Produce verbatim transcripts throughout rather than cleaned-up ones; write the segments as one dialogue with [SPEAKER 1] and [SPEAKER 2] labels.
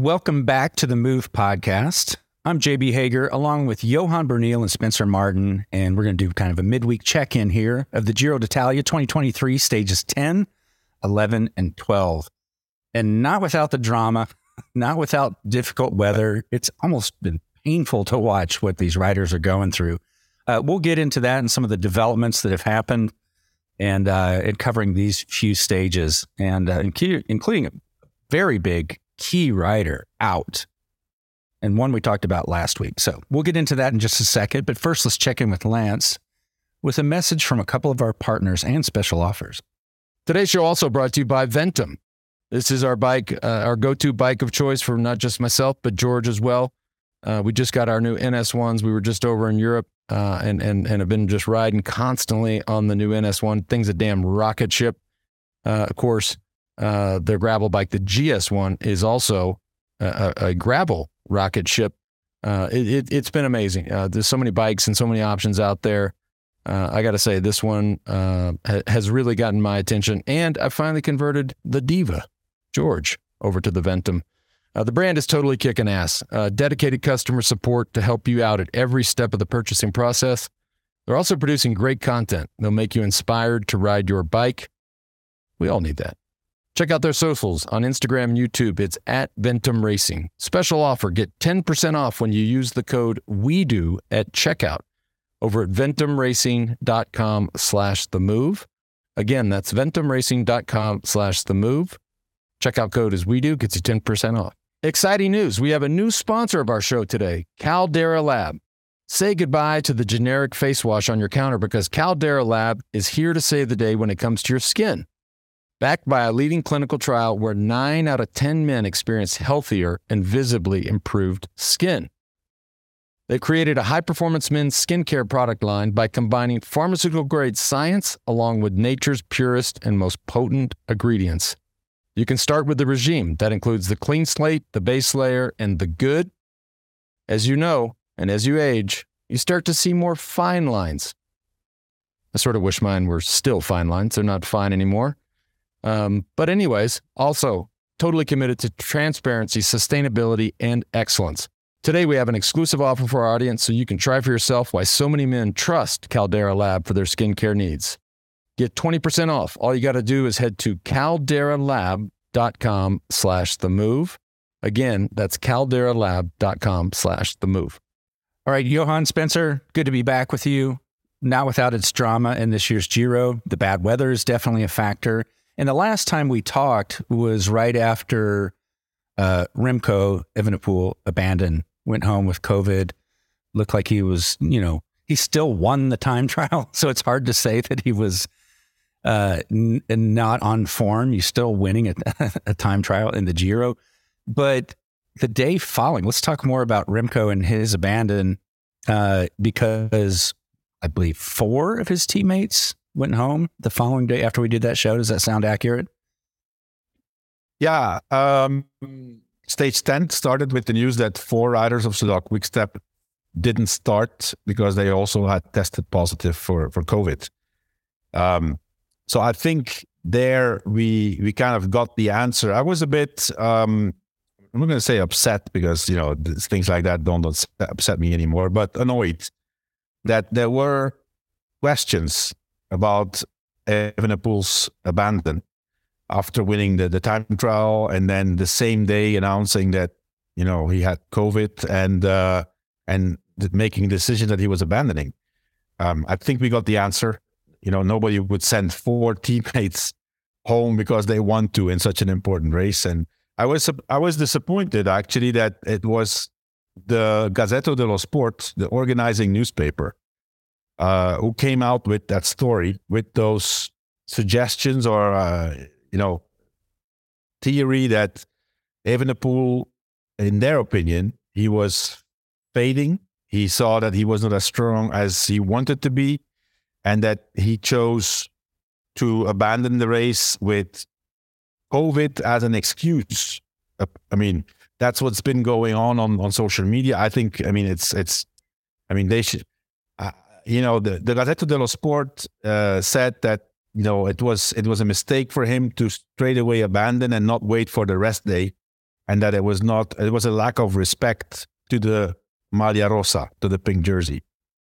[SPEAKER 1] Welcome back to the Move Podcast. I'm J B Hager, along with Johan Bernil and Spencer Martin, and we're going to do kind of a midweek check-in here of the Giro d'Italia twenty twenty-three, stages ten, eleven, and twelve. And not without the drama, not without difficult weather. It's almost been painful to watch what these riders are going through. Uh, we'll get into that and some of the developments that have happened, and uh, and covering these few stages, and uh, including a very big key rider out, and one we talked about last week. So we'll get into that in just a second. But first, let's check in with Lance with a message from a couple of our partners and special offers.
[SPEAKER 2] Today's show also brought to you by Ventum. This is our bike, uh, our go-to bike of choice for not just myself, but George as well. Uh, we just got our new N S ones. We were just over in Europe uh, and, and, and have been just riding constantly on the new N S one. Thing's a damn rocket ship. Uh, of course, Uh, their gravel bike, the G S one, is also a, a, a gravel rocket ship. Uh, it, it, it's been amazing. Uh, there's so many bikes and so many options out there. Uh, I got to say, this one uh, ha- has really gotten my attention. And I finally converted the Diva, George, over to the Ventum. Uh, the brand is totally kicking ass. Uh, dedicated customer support to help you out at every step of the purchasing process. They're also producing great content. They'll make you inspired to ride your bike. We all need that. Check out their socials on Instagram and YouTube. It's at Ventum Racing. Special offer. Get ten percent off when you use the code WEDO at checkout over at ventumracing.com slash the move. Again, that's ventumracing.com slash the move. Checkout code is WEDO, gets you ten percent off. Exciting news. We have a new sponsor of our show today, Caldera Lab. Say goodbye to the generic face wash on your counter because Caldera Lab is here to save the day when it comes to your skin. Backed by a leading clinical trial where nine out of ten men experienced healthier and visibly improved skin. They created a high-performance men's skincare product line by combining pharmaceutical-grade science along with nature's purest and most potent ingredients. You can start with the regime. That includes the clean slate, the base layer, and the good. As you know, and as you age, you start to see more fine lines. I sort of wish mine were still fine lines. They're not fine anymore. Um, but anyways, also totally committed to transparency, sustainability, and excellence. Today, we have an exclusive offer for our audience so you can try for yourself why so many men trust Caldera Lab for their skincare needs. Get twenty percent off. All you got to do is head to calderalab.com slash the move. Again, that's calderalab.com slash the move.
[SPEAKER 1] All right, Johan, Spencer, good to be back with you. Not without its drama in this year's Giro. The bad weather is definitely a factor. And the last time we talked was right after uh, Remco Evenepoel abandoned, went home with COVID. Looked like he was, you know, he still won the time trial. So it's hard to say that he was uh, n- not on form. You're still winning a, a time trial in the Giro. But the day following, let's talk more about Remco and his abandon uh, because I believe four of his teammates went home the following day after we did that show. Does that sound accurate?
[SPEAKER 3] Yeah. Um, stage ten started with the news that four riders of Soudal Quickstep didn't start because they also had tested positive for, for COVID. Um, so I think there we we kind of got the answer. I was a bit, um, I'm not going to say upset because, you know, things like that don't upset me anymore, but annoyed that there were questions about Evenepoel's abandon after winning the, the time trial, and then the same day announcing that, you know, he had COVID and uh, and making a decision that he was abandoning. Um, I think we got the answer. You know, nobody would send four teammates home because they want to in such an important race. And I was I was disappointed actually that it was the Gazzetta dello Sport, the organizing newspaper, Uh, who came out with that story, with those suggestions or, uh, you know, theory that Evenepoel, in their opinion, he was fading. He saw that he was not as strong as he wanted to be, and that he chose to abandon the race with COVID as an excuse. Uh, I mean, that's what's been going on, on on social media. I think, I mean, it's, it's, I mean, they should, uh, you know, the, the Gazzetta dello Sport uh, said that, you know, it was, it was a mistake for him to straight away abandon and not wait for the rest day and that it was not, it was a lack of respect to the Maglia Rosa, to the pink jersey.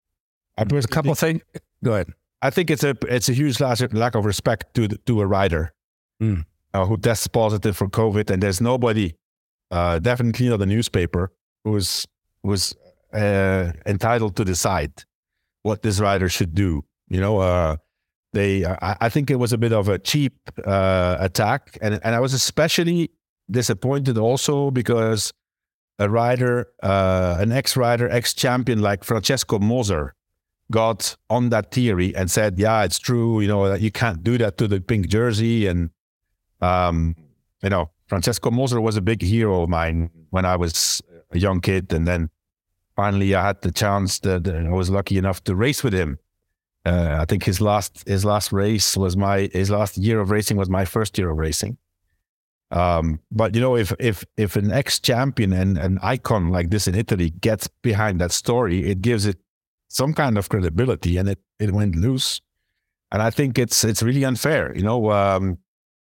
[SPEAKER 3] I
[SPEAKER 1] There's a couple of things. Go ahead.
[SPEAKER 3] I think it's a it's a huge lack of respect to the, to a rider mm. uh, who tests positive for COVID, and there's nobody, uh, definitely not the newspaper, who's who's uh, entitled to decide what this rider should do. You know, uh, they. I, I think it was a bit of a cheap uh, attack, and and I was especially disappointed also because a rider, uh, an ex-rider, ex-champion like Francesco Moser got on that theory and said, yeah, it's true, you know, that you can't do that to the pink jersey. And, um, you know, Francesco Moser was a big hero of mine when I was a young kid. And then finally I had the chance that I was lucky enough to race with him. Uh, I think his last, his last race was my, his last year of racing was my first year of racing. Um, but you know, if, if, if an ex-champion and an icon like this in Italy gets behind that story, it gives it some kind of credibility, and it, it went loose. And I think it's it's really unfair. You know, um,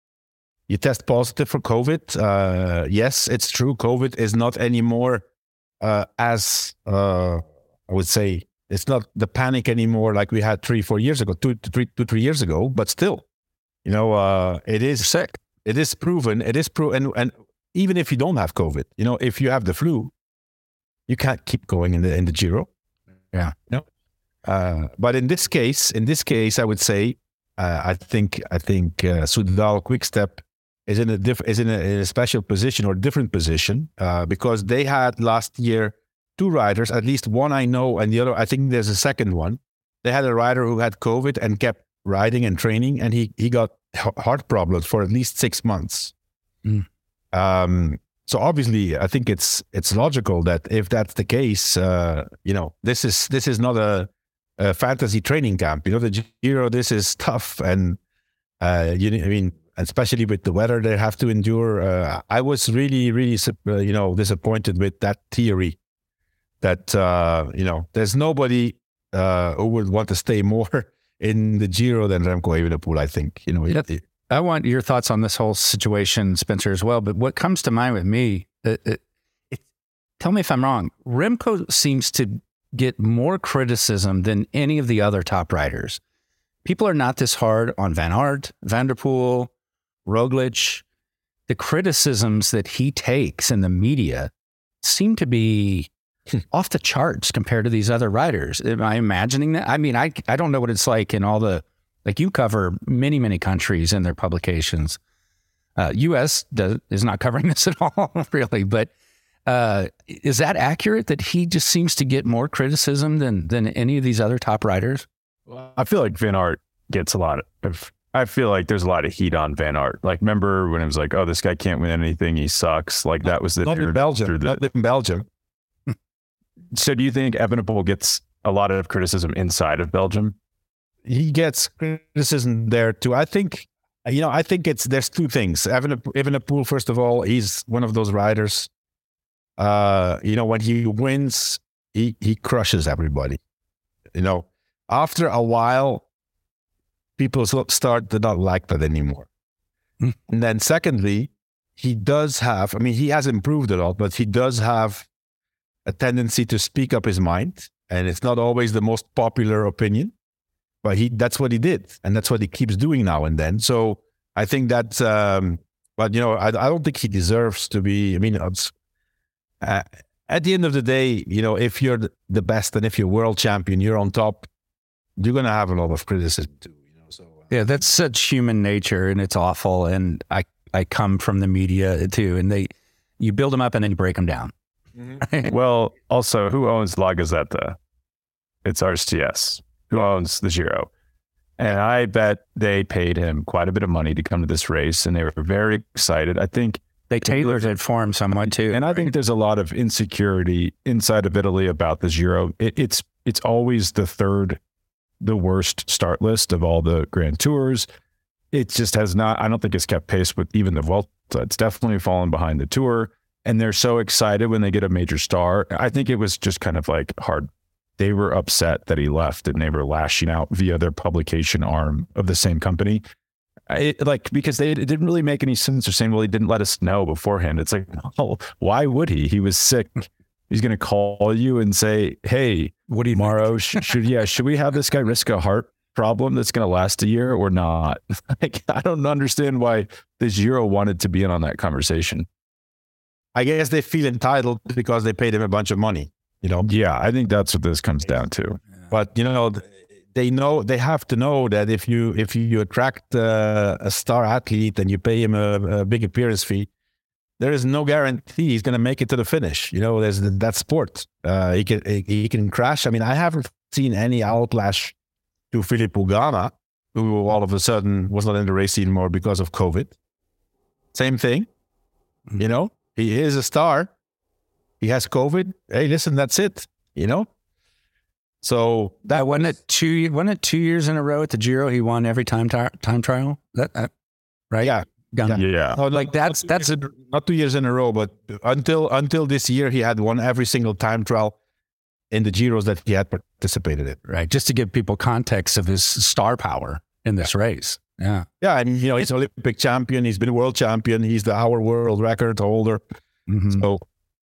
[SPEAKER 3] you test positive for COVID. Uh, yes, it's true. COVID is not anymore uh, as, uh, I would say, it's not the panic anymore like we had three, four years ago, two, three, two, three years ago, but still, you know, uh, it is sick. It is proven. It is proven. And, and even if you don't have COVID, you know, if you have the flu, you can't keep going in the in the Giro.
[SPEAKER 1] Yeah.
[SPEAKER 3] No. Uh, but in this case, in this case, I would say, uh, I think, I think uh, Soudal Quickstep is in a diff- is in a, in a special position or different position uh, because they had last year two riders, at least one I know, and the other I think there's a second one. They had a rider who had COVID and kept riding and training, and he he got heart problems for at least six months. Mm. Um, So obviously, I think it's it's logical that if that's the case, uh, you know, this is this is not a, a fantasy training camp. You know, the Giro, this is tough, and uh, you, I mean, especially with the weather they have to endure. Uh, I was really, really, uh, you know, disappointed with that theory. That uh, you know, there's nobody uh, who would want to stay more in the Giro than Remco Evenepoel. I think, you know. It, it,
[SPEAKER 1] I want your thoughts on this whole situation, Spencer, as well. But what comes to mind with me, it, it, it, tell me if I'm wrong, Remco seems to get more criticism than any of the other top riders. People are not this hard on Van Aert, Van der Poel, Roglic. The criticisms that he takes in the media seem to be off the charts compared to these other riders. Am I imagining that? I mean, I, I don't know what it's like in all the... Like you cover many, many countries in their publications. Uh, U S does, is not covering this at all, really. But uh, is that accurate that he just seems to get more criticism than than any of these other top riders?
[SPEAKER 4] Well, I feel like Van Aert gets a lot of, I feel like there's a lot of heat on Van Aert. Like, remember when it was like, oh, this guy can't win anything, he sucks. Like that was the...
[SPEAKER 3] Not in Belgium. The, not in Belgium.
[SPEAKER 4] So do you think Evenepoel gets a lot of criticism inside of Belgium?
[SPEAKER 3] He gets criticism there too. I think, you know, I think it's, there's two things. Evenepoel, first of all, he's one of those riders, uh, you know, when he wins, he, he crushes everybody. You know, after a while, people start to not like that anymore. Mm. And then secondly, he does have, I mean, he has improved a lot, but he does have a tendency to speak up his mind. And it's not always the most popular opinion. But he that's what he did. And that's what he keeps doing now and then. So I think that, um, but, you know, I, I don't think he deserves to be, I mean, it's, uh, at the end of the day, you know, if you're the best and if you're world champion, you're on top, you're going to have a lot of criticism too. You know, so uh,
[SPEAKER 1] yeah, that's such human nature, and it's awful. And I, I come from the media too, and they, you build them up and then you break them down.
[SPEAKER 4] Mm-hmm. Well, also, who owns La Gazzetta? It's R S T S. Who owns the Giro. And I bet they paid him quite a bit of money to come to this race, and they were very excited. I think
[SPEAKER 1] they tailored it for him somewhat too.
[SPEAKER 4] And I think there's a lot of insecurity inside of Italy about the Giro. It, it's it's always the third, the worst start list of all the Grand Tours. It just has not, I don't think it's kept pace with even the Vuelta. It's definitely fallen behind the Tour. And they're so excited when they get a major star. I think it was just kind of like hard. They were upset that he left, and they were lashing out via their publication arm of the same company. I, like, because they, it didn't really make any sense. They're saying, well, he didn't let us know beforehand. It's like, oh, why would he? He was sick. He's going to call you and say, hey,
[SPEAKER 1] What do you
[SPEAKER 4] Morrow, sh- should, yeah, should we have this guy risk a heart problem that's going to last a year or not? Like, I don't understand why the Giro wanted to be in on that conversation.
[SPEAKER 3] I guess they feel entitled because they paid him a bunch of money, you know?
[SPEAKER 4] Yeah, I think that's what this comes down to.
[SPEAKER 3] But, you know, they know, they have to know that if you, if you attract uh, a star athlete and you pay him a, a big appearance fee, there is no guarantee he's going to make it to the finish. You know, there's that sport. Uh, he can, he can crash. I mean, I haven't seen any outlash to Philippe Ugana, who all of a sudden was not in the race anymore because of COVID. Same thing, you know, he is a star. He has COVID. Hey, listen, that's it, you know? So
[SPEAKER 1] that wasn't it two, wasn't it two years in a row at the Giro? He won every time, ti- time trial. That, uh, right?
[SPEAKER 3] Yeah.
[SPEAKER 1] Gunnar.
[SPEAKER 4] Yeah.
[SPEAKER 3] No,
[SPEAKER 1] Like that's, that's,
[SPEAKER 3] in, not two years in a row, but until, until this year, he had won every single time trial in the Giros that he had participated in.
[SPEAKER 1] right. Just to give people context of his star power in this race. Yeah.
[SPEAKER 3] Yeah. And, you know, he's an Olympic champion. He's been a world champion. He's the hour world record holder.
[SPEAKER 1] Mm-hmm.
[SPEAKER 3] So,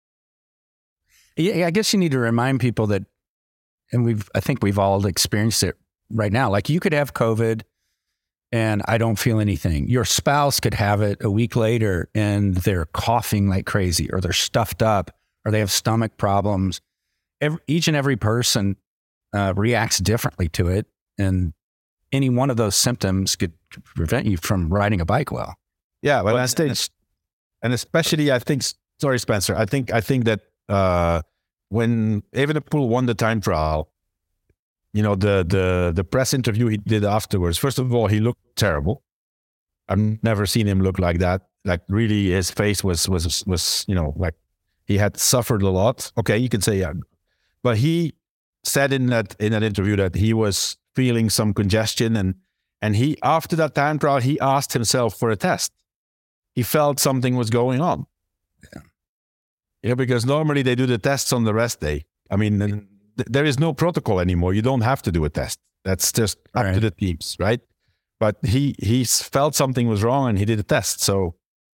[SPEAKER 1] Yeah, I guess you need to remind people that, and we've, I think we've all experienced it right now. Like you could have COVID and I don't feel anything. Your spouse could have it a week later and they're coughing like crazy, or they're stuffed up, or they have stomach problems. Every, each and every person uh, reacts differently to it. And any one of those symptoms could prevent you from riding a bike well.
[SPEAKER 3] yeah. Well,
[SPEAKER 1] But-
[SPEAKER 3] and, stage, and especially, I think, sorry, Spencer, I think, I think that, uh, when Evenepoel won the time trial, you know, the the the press interview he did afterwards, first of all, he looked terrible. I've never seen him look like that. Like really his face was was was, you know, like he had suffered a lot. Okay, you can say yeah. But he said in that in that interview that he was feeling some congestion, and and he after that time trial he asked himself for a test. He felt something was going on.
[SPEAKER 1] Yeah.
[SPEAKER 3] Yeah, because normally they do the tests on the rest day. I mean, th- there is no protocol anymore. You don't have to do a test. That's just up
[SPEAKER 1] Right.
[SPEAKER 3] to the teams, right? But he he felt something was wrong and he did a test. So,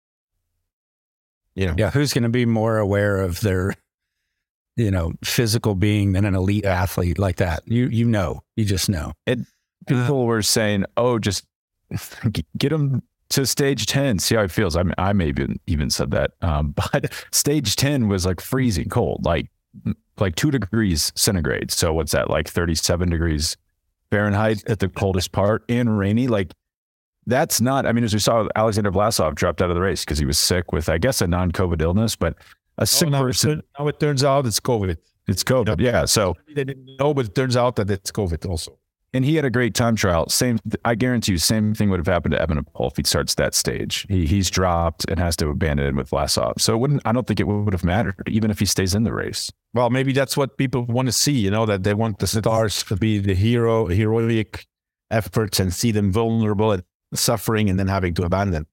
[SPEAKER 3] you know,
[SPEAKER 1] Yeah. Who's going to be more aware of their, you know, physical being than an elite athlete like that? You, you know, you just know.
[SPEAKER 4] People were saying, oh, just get him to stage ten, see how he feels. I mean, I maybe even said that. Um, but stage ten was like freezing cold, like like two degrees centigrade. So what's that, like thirty-seven degrees Fahrenheit at the coldest part, and rainy? Like that's not, I mean, as we saw, Alexander Vlasov dropped out of the race because he was sick with, I guess, a non-COVID illness, but a sick
[SPEAKER 3] oh, now,
[SPEAKER 4] person.
[SPEAKER 3] it, now it turns out it's COVID.
[SPEAKER 4] It's COVID. Yeah. So,
[SPEAKER 3] They didn't know, but it turns out that it's COVID also.
[SPEAKER 4] and he had a great time trial. Same, I guarantee you, same thing would have happened to Evenepoel if he starts that stage. He, he's dropped and has to abandon it with Vlasov. So it wouldn't, I don't think it would have mattered, even if he stays in the race.
[SPEAKER 3] Well, maybe that's what people want to see, you know, that they want the stars to be the hero, heroic efforts and see them vulnerable and suffering and then having to abandon.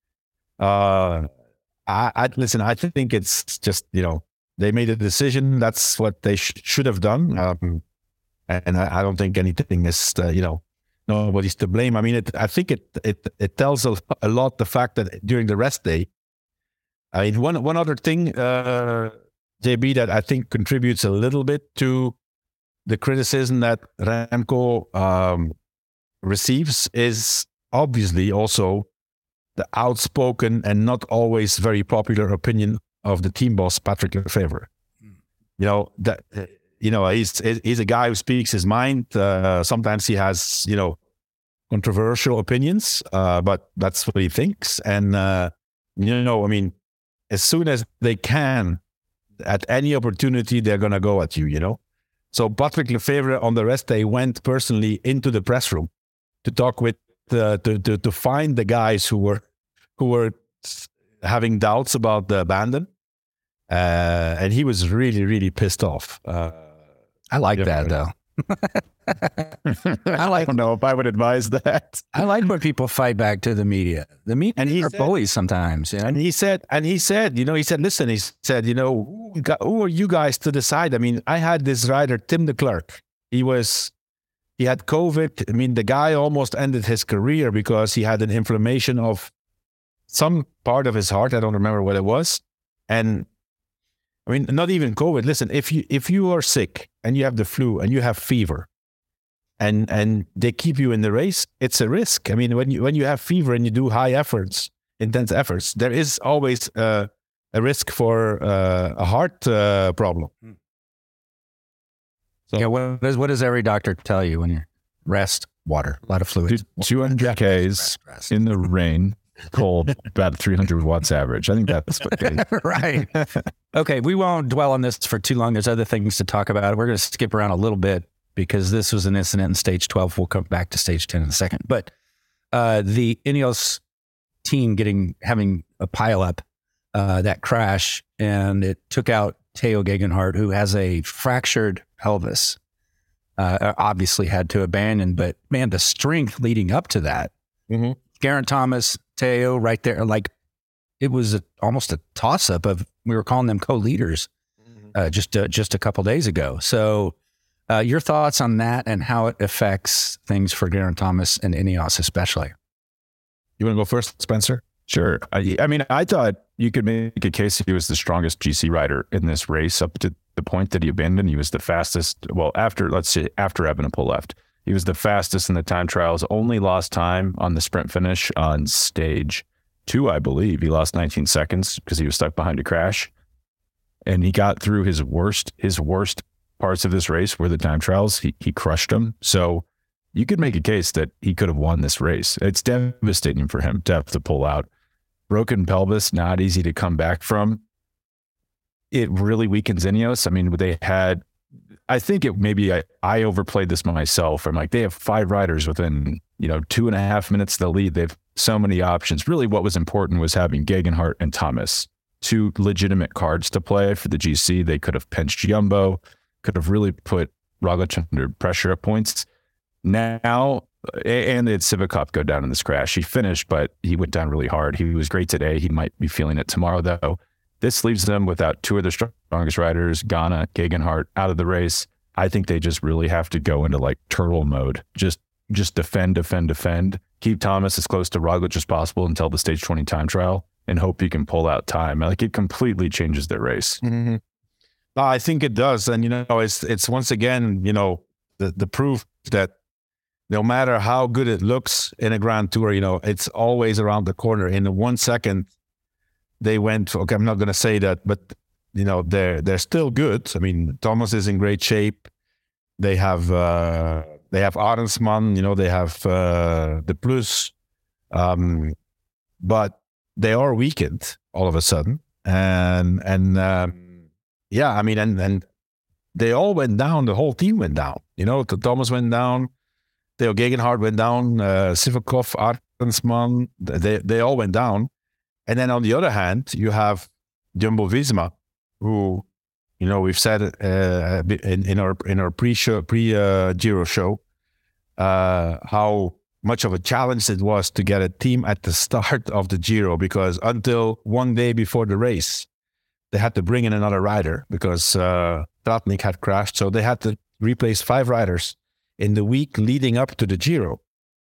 [SPEAKER 3] Uh, I, I listen, I think it's just, you know, they made a decision. That's what they sh- should have done. Um, and I, I don't think anything is, uh, you know, nobody's to blame. I mean, it, I think it, it, it tells a, a lot the fact that during the rest day, I mean, one, one other thing, uh, J B, that I think contributes a little bit to the criticism that Remco um, receives is obviously also the outspoken and not always very popular opinion of the team boss, Patrick Lefevere. Mm. You know, that, uh, you know, he's, he's a guy who speaks his mind. Uh, sometimes he has, you know, controversial opinions, uh, but that's what he thinks. And, uh, you know, I mean, as soon as they can, at any opportunity, they're going to go at you, you know? So Patrick Lefevere on the rest day went personally into the press room to talk with, uh, to, to, to find the guys who were, who were having doubts about the abandon. Uh, and he was really, really pissed off. Uh,
[SPEAKER 1] I like
[SPEAKER 3] yeah,
[SPEAKER 1] that though.
[SPEAKER 4] I like, don't know if I would advise that.
[SPEAKER 1] I like when people fight back to the media. The media
[SPEAKER 3] And he
[SPEAKER 1] are
[SPEAKER 3] said-
[SPEAKER 1] bullies sometimes. You know?
[SPEAKER 3] And he said, and he said, you know, he said, listen, he said, you know, who, got, who are you guys to decide? I mean, I had this rider, Tim de Klerk. He was, he had COVID. I mean, the guy almost ended his career because he had an inflammation of some part of his heart. I don't remember what it was. And I mean, not even COVID. Listen, if you if you are sick and you have the flu and you have fever, and and they keep you in the race, it's a risk. I mean, when you when you have fever and you do high efforts, intense efforts, there is always uh, a risk for uh, a heart uh, problem.
[SPEAKER 1] So, yeah, what does what does every doctor tell you when you rest, water, a lot of fluids,
[SPEAKER 4] two hundred Ks in the rain. Cold, about three hundred watts average. I think that's okay.
[SPEAKER 1] Right. Okay, we won't dwell on this for too long. There's other things to talk about. We're going to skip around a little bit because this was an incident in stage twelve. We'll come back to stage ten in a second. But uh, the Ineos team getting having a pileup, uh, that crash, and it took out Tao Geoghegan Hart, who has a fractured pelvis. Uh, obviously had to abandon, but man, the strength leading up to that.
[SPEAKER 3] Mm-hmm.
[SPEAKER 1] Geraint Thomas, Tao, right there. Like it was a, almost a toss-up of, we were calling them co-leaders uh, just uh, just a couple days ago. So uh, your thoughts on that and how it affects things for Geraint Thomas and Ineos especially?
[SPEAKER 3] You want to go first, Spencer?
[SPEAKER 4] Sure. I, I mean, I thought you could make a case that he was the strongest G C rider in this race up to the point that he abandoned. He was the fastest. Well, after, let's say, after Evenepoel left. He was the fastest in the time trials, only lost time on the sprint finish on stage two, I believe. He lost nineteen seconds because he was stuck behind a crash. And he got through his worst, his worst parts of this race were the time trials. He, he crushed them. So you could make a case that he could have won this race. It's devastating for him to have to pull out. Broken pelvis, not easy to come back from. It really weakens Ineos. I mean, they had... I think it maybe I, I overplayed this myself. I'm like, they have five riders within, you know, two and a half minutes of the lead. They have so many options. Really what was important was having Geoghegan Hart and Thomas, two legitimate cards to play for the G C. They could have pinched Jumbo, could have really put Roglic under pressure at points. Now, and they had Sivakov go down in this crash. He finished, but he went down really hard. He was great today. He might be feeling it tomorrow, though. This leaves them without two of their strongest riders, Ghana, Geoghegan Hart, out of the race. I think they just really have to go into like turtle mode. Just just defend, defend, defend. Keep Thomas as close to Roglic as possible until the stage twenty time trial and hope he can pull out time. Like it completely changes their race.
[SPEAKER 3] Mm-hmm. No, I think it does. And, you know, it's it's once again, you know, the, the proof that no matter how good it looks in a Grand Tour, you know, it's always around the corner. In one second, they went, okay, I'm not going to say that, but, you know, they're they're still good. I mean, Thomas is in great shape. They have uh, they have Arensman, you know, they have uh, the Plus, um, but they are weakened all of a sudden. And, and um, yeah, I mean, and, and they all went down. The whole team went down. You know, Thomas went down. Tao Geoghegan Hart went down. Uh, Sivakov, Arensman, they, they all went down. And then on the other hand, you have Jumbo-Visma, who, you know, we've said uh, in, in our in our pre-show, pre-Giro uh, show, uh, how much of a challenge it was to get a team at the start of the Giro, because until one day before the race, they had to bring in another rider because uh, Tratnik had crashed. So they had to replace five riders in the week leading up to the Giro.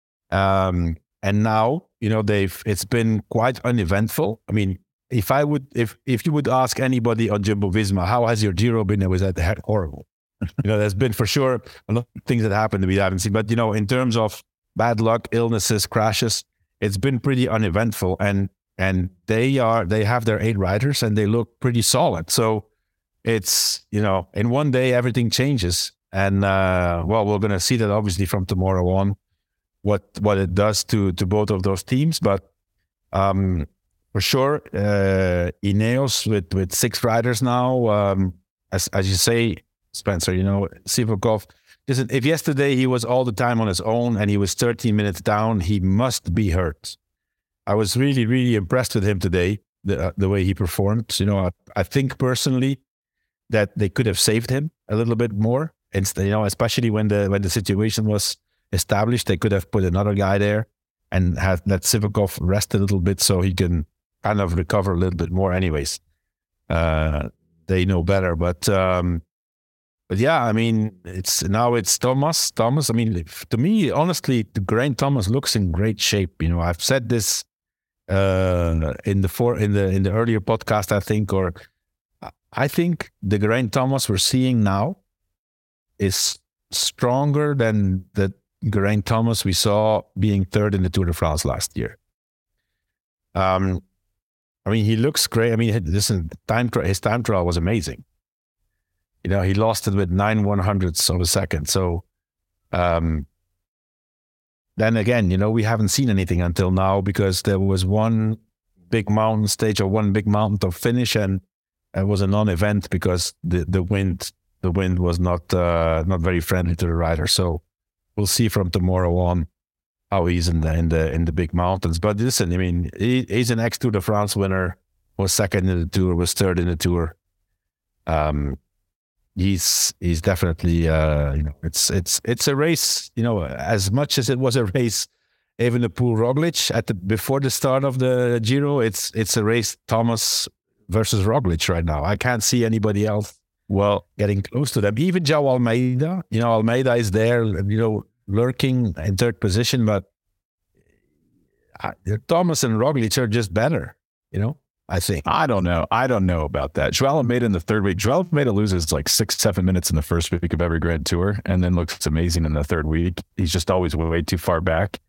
[SPEAKER 3] Um, and now, you know, they've it's been quite uneventful. I mean, if I would, if if you would ask anybody on Jumbo-Visma, how has your Giro been? It was at horrible. You know, there's been for sure a lot of things that happened that we haven't seen. But, you know, in terms of bad luck, illnesses, crashes, it's been pretty uneventful. And and they are they have their eight riders and they look pretty solid. So it's, you know, in one day everything changes. And uh, well, we're going to see that obviously from tomorrow on, what what it does to to both of those teams. But um, for sure, uh, Ineos with with six riders now, um, as as you say, Spencer, you know, Sivakov. Listen, if yesterday he was all the time on his own and he was thirteen minutes down, he must be hurt. I was really, really impressed with him today, the uh, the way he performed. You know, I, I think personally that they could have saved him a little bit more. And, you know, especially when the when the situation was established, they could have put another guy there and had let Sivakov rest a little bit so he can kind of recover a little bit more. Anyways, uh, they know better. But um, but yeah, I mean, it's now it's Thomas. Thomas. I mean, if, to me, honestly, Geraint Thomas looks in great shape. You know, I've said this uh, in the for in the in the earlier podcast, I think, or I think the Geraint Thomas we're seeing now is stronger than the Geraint Thomas we saw being third in the Tour de France last year. Um, I mean, he looks great. I mean, listen, time his time trial was amazing. You know, he lost it with nine one hundredths of a second. So, um, then again, you know, we haven't seen anything until now because there was one big mountain stage or one big mountain to finish, and it was a non-event because the the wind the wind was not uh, not very friendly to the rider. So we'll see from tomorrow on how he's in the in the in the big mountains. But listen, I mean, he, he's an ex-Tour de France winner, was second in the Tour, was third in the Tour. Um, he's he's definitely uh, you know, it's it's it's a race. You know, as much as it was a race, Evenepoel Roglic at the before the start of the Giro, it's it's a race Thomas versus Roglic right now. I can't see anybody else well getting close to them. Even João Almeida, you know, Almeida is there, you know, lurking in third position, but uh, Thomas and Roglic are just better, you know, I think.
[SPEAKER 4] I don't know. I don't know about that. João Almeida in the third week, João Almeida loses like six, seven minutes in the first week of every Grand Tour and then looks amazing in the third week. He's just always way too far back.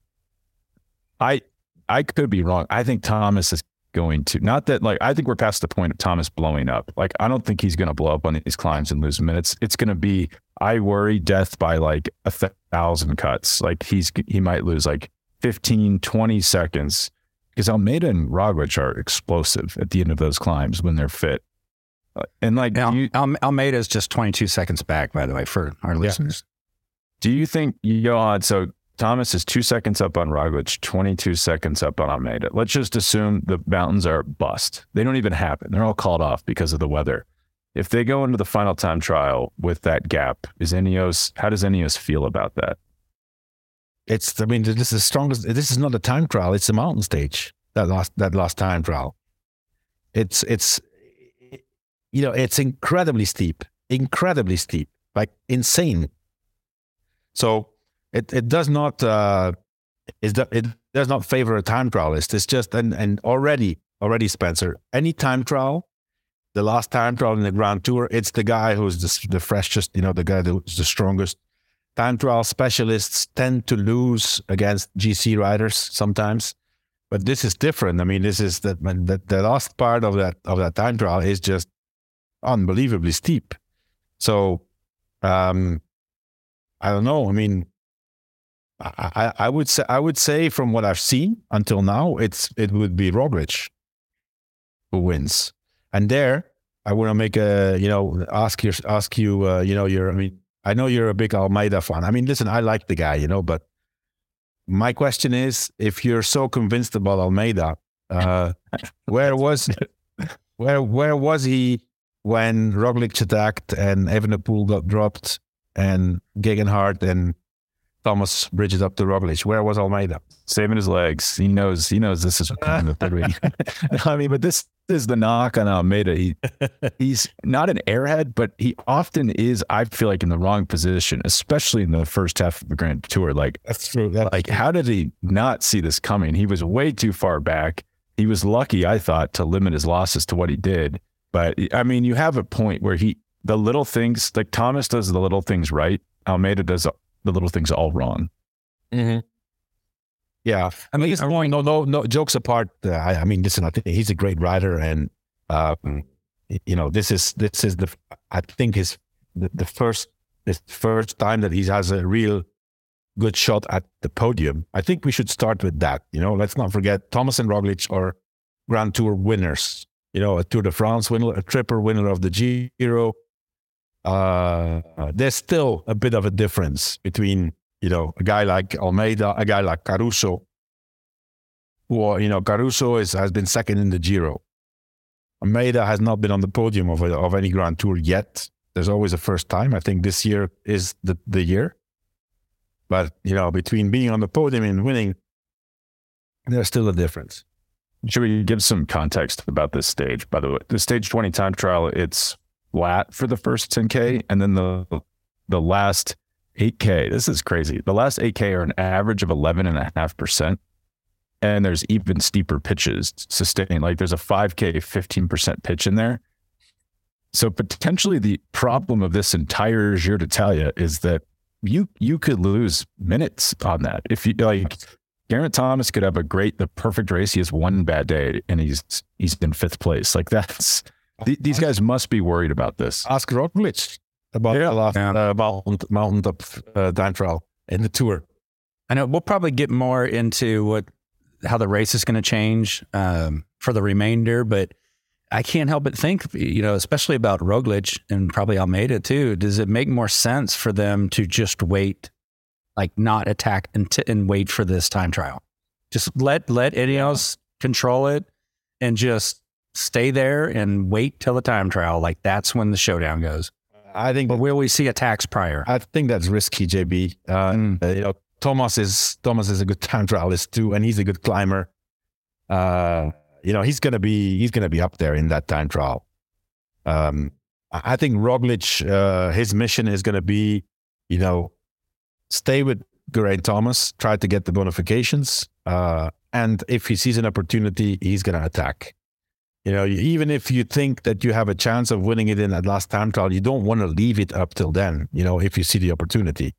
[SPEAKER 4] I I could be wrong. I think Thomas is going to, not that like, I think we're past the point of Thomas blowing up. Like, I don't think he's going to blow up on these climbs and lose minutes. It's going to be, I worry death by like a thousand cuts. Like he's, he might lose like fifteen, twenty seconds because Almeida and Roglic are explosive at the end of those climbs when they're fit. And like,
[SPEAKER 1] Al,
[SPEAKER 4] you,
[SPEAKER 1] Al, Almeida is just twenty-two seconds back, by the way, for our listeners.
[SPEAKER 4] Do you think, Johan, so Thomas is two seconds up on Roglic, twenty-two seconds up on Almeida. Let's just assume the mountains are bust. They don't even happen. They're all called off because of the weather. If they go into the final time trial with that gap, is Ineos, how does Ineos feel about that?
[SPEAKER 3] It's, I mean, this is the strongest, this is not a time trial. It's a mountain stage, that last, that last time trial. It's, it's, you know, it's incredibly steep, incredibly steep, like insane. So, It it does not uh, is that it does not favor a time trialist. It's just and and already already Spencer, any time trial, the last time trial in the Grand Tour, it's the guy who's the, the freshest, you know, the guy who's the strongest. Time trial specialists tend to lose against G C riders sometimes, but this is different. I mean, this is that the, the last part of that of that time trial is just unbelievably steep. So, um, I don't know. I mean. I, I would say I would say from what I've seen until now, it's it would be Roglic who wins, and there I want to make a you know ask your ask you uh, you know you're I mean I know you're a big Almeida fan. I mean listen, I like the guy, you know, but my question is, if you're so convinced about Almeida, uh, where was where where was he when Roglic attacked and Evenepoel got dropped and Gegenhardt and Thomas bridges up to Roglic? Where was Almeida?
[SPEAKER 4] Saving his legs. He knows. He knows this is the third week. I mean, but this is the knock on Almeida. He he's not an airhead, but he often is. I feel like in the wrong position, especially in the first half of the Grand Tour. Like
[SPEAKER 3] that's true. That's
[SPEAKER 4] like
[SPEAKER 3] true.
[SPEAKER 4] How did he not see this coming? He was way too far back. He was lucky, I thought, to limit his losses to what he did. But I mean, you have a point where he the little things like Thomas does the little things right. Almeida does the little things all wrong.
[SPEAKER 3] Mm-hmm. Yeah, I mean, it's going. No, no, no. Jokes apart, uh, I, I mean, listen. I think he's a great rider, and um, you know, this is this is the. I think his the, the first the first time that he has a real good shot at the podium. I think we should start with that. You know, let's not forget Thomas and Roglic are Grand Tour winners. You know, a Tour de France winner, a triple winner of the Giro. Uh, there's still a bit of a difference between, you know, a guy like Almeida, a guy like Caruso, who, you know, Caruso is, has been second in the Giro. Almeida has not been on the podium of, a, of any Grand Tour yet. There's always a first time. I think this year is the, the year. But, you know, between being on the podium and winning, there's still a difference.
[SPEAKER 4] Should we give some context about this stage, by the way? The stage twenty time trial, it's flat for the first ten K, and then the the last eight K. This is crazy. The last eight K are an average of eleven and a half percent, and there's even steeper pitches sustained. Like there's a five K fifteen percent pitch in there. So potentially the problem of this entire Giro d'Italia is that you you could lose minutes on that. If you like, Geraint Thomas could have a great, the perfect race. He has one bad day and he's he's in fifth place. Like that's th- these guys must be worried about this.
[SPEAKER 3] Ask Roglic about
[SPEAKER 1] Yeah.
[SPEAKER 3] the last
[SPEAKER 1] Yeah.
[SPEAKER 3] uh, mountain mountain top uh, time trial in the Tour.
[SPEAKER 1] I know we'll probably get more into what how the race is going to change um, for the remainder, but I can't help but think, you know, especially about Roglic and probably Almeida too. Does it make more sense for them to just wait, like not attack and, t- and wait for this time trial? Just let let Ineos control it and just stay there and wait till the time trial. Like that's when the showdown goes.
[SPEAKER 3] I think,
[SPEAKER 1] But will we see attacks prior?
[SPEAKER 3] I think that's risky, J B. Uh,
[SPEAKER 1] Mm.
[SPEAKER 3] uh, you know, Thomas is Thomas is a good time trialist too, and he's a good climber. Uh, you know, he's gonna be he's gonna be up there in that time trial. Um, I I think Roglic, uh, his mission is gonna be, you know, stay with Geraint Thomas, try to get the bonifications, uh, and if he sees an opportunity, he's gonna attack. You know, even if you think that you have a chance of winning it in that last time trial, you don't want to leave it up till then, you know, if you see the opportunity.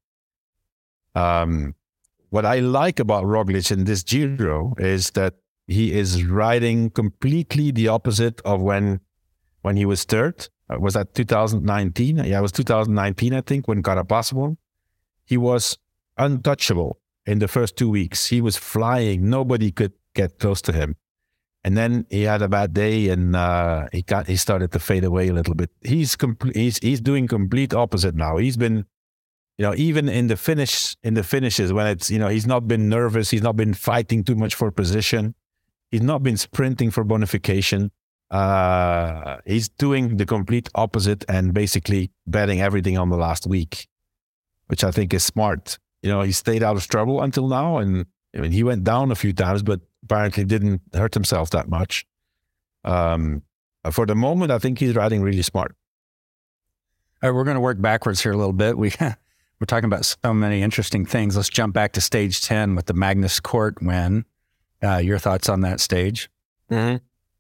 [SPEAKER 3] Um, what I like about Roglic in this Giro is that he is riding completely the opposite of when when he was third. Uh, was that two thousand nineteen? Yeah, it was two thousand nineteen, I think, when Carapaz won. He was untouchable in the first two weeks. He was flying. Nobody could get close to him. And then he had a bad day, and uh, he got he started to fade away a little bit. He's complete. He's he's doing complete opposite now. He's been, you know, even in the finish in the finishes when it's, you know, he's not been nervous. He's not been fighting too much for position. He's not been sprinting for bonification. Uh, he's doing the complete opposite and basically betting everything on the last week, which I think is smart. You know, he stayed out of trouble until now, and I mean, he went down a few times, but apparently didn't hurt himself that much. Um, for the moment, I think he's riding really smart.
[SPEAKER 1] All right, we're going to work backwards here a little bit. We, we're talking about so many interesting things. Let's jump back to stage ten with the Magnus Cort win. Uh, your thoughts on that stage?
[SPEAKER 3] Mm-hmm.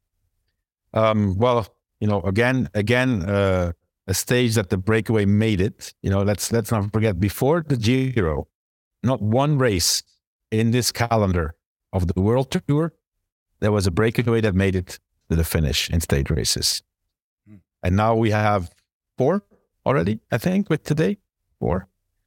[SPEAKER 3] Um, well, you know, again, again, uh, a stage that the breakaway made it. You know, let's let's not forget, before the Giro, not one race in this calendar of the World Tour, there was a breakaway that made it to the finish in stage races. Hmm. And now we have four already, I think, with today. Four.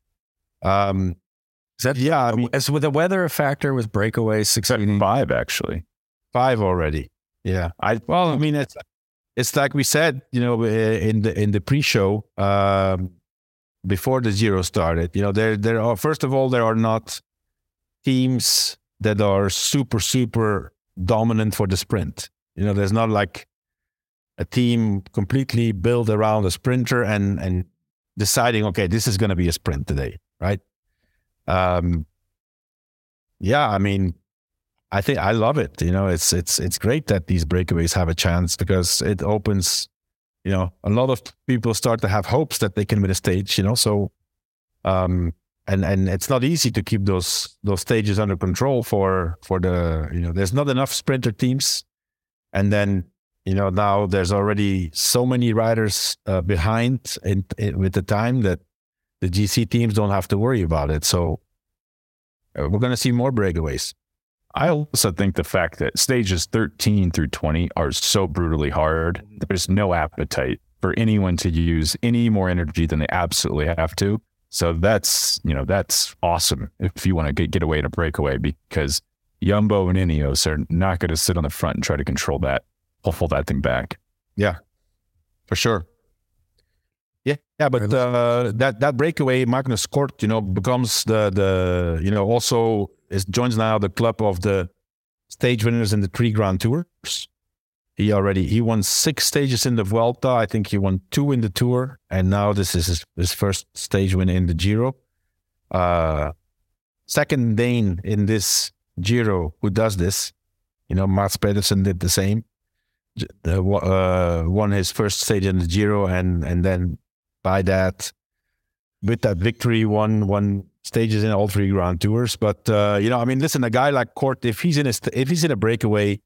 [SPEAKER 3] Um,
[SPEAKER 1] Is that,
[SPEAKER 3] yeah, I mean,
[SPEAKER 1] is with the weather a factor with breakaways succeeding?
[SPEAKER 4] Five, actually.
[SPEAKER 3] five already. Yeah. I well, I mean, it's it's like we said, you know, in the in the pre-show, um, before the Giro started. You know, there there are, first of all, there are not teams that are super super dominant for the sprint. You know, there's not like a team completely built around a sprinter and and deciding, okay, this is going to be a sprint today, right? Um, yeah, I mean, I think I love it. You know, it's it's it's great that these breakaways have a chance, because it opens, you know, a lot of people start to have hopes that they can win a stage. You know, so um, and and it's not easy to keep those those stages under control for for the, you know, there's not enough sprinter teams, and then, you know, now there's already so many riders uh, behind in, in, with the time that the G C teams don't have to worry about it. So uh, we're going to see more breakaways.
[SPEAKER 4] I also think the fact that stages thirteen through twenty are so brutally hard, there's no appetite for anyone to use any more energy than they absolutely have to. So that's, you know, that's awesome if you want to get, get away in a breakaway, because Jumbo and Ineos are not going to sit on the front and try to control that, pull that thing back.
[SPEAKER 3] Yeah, for sure. Yeah, yeah, but uh, that that breakaway, Magnus Cort, you know, becomes the the you know also is joins now the club of the stage winners in the three Grand Tours. He already he won six stages in the Vuelta. I think he won two in the Tour, and now this is his, his first stage win in the Giro. Uh, second Dane in this Giro who does this. You know, Mats Pedersen did the same. the, uh, won his first stage in the Giro, and and then by that, with that victory, won won stages in all three Grand Tours. But uh, you know, I mean, listen, a guy like Kort, if he's in a if he's in a breakaway,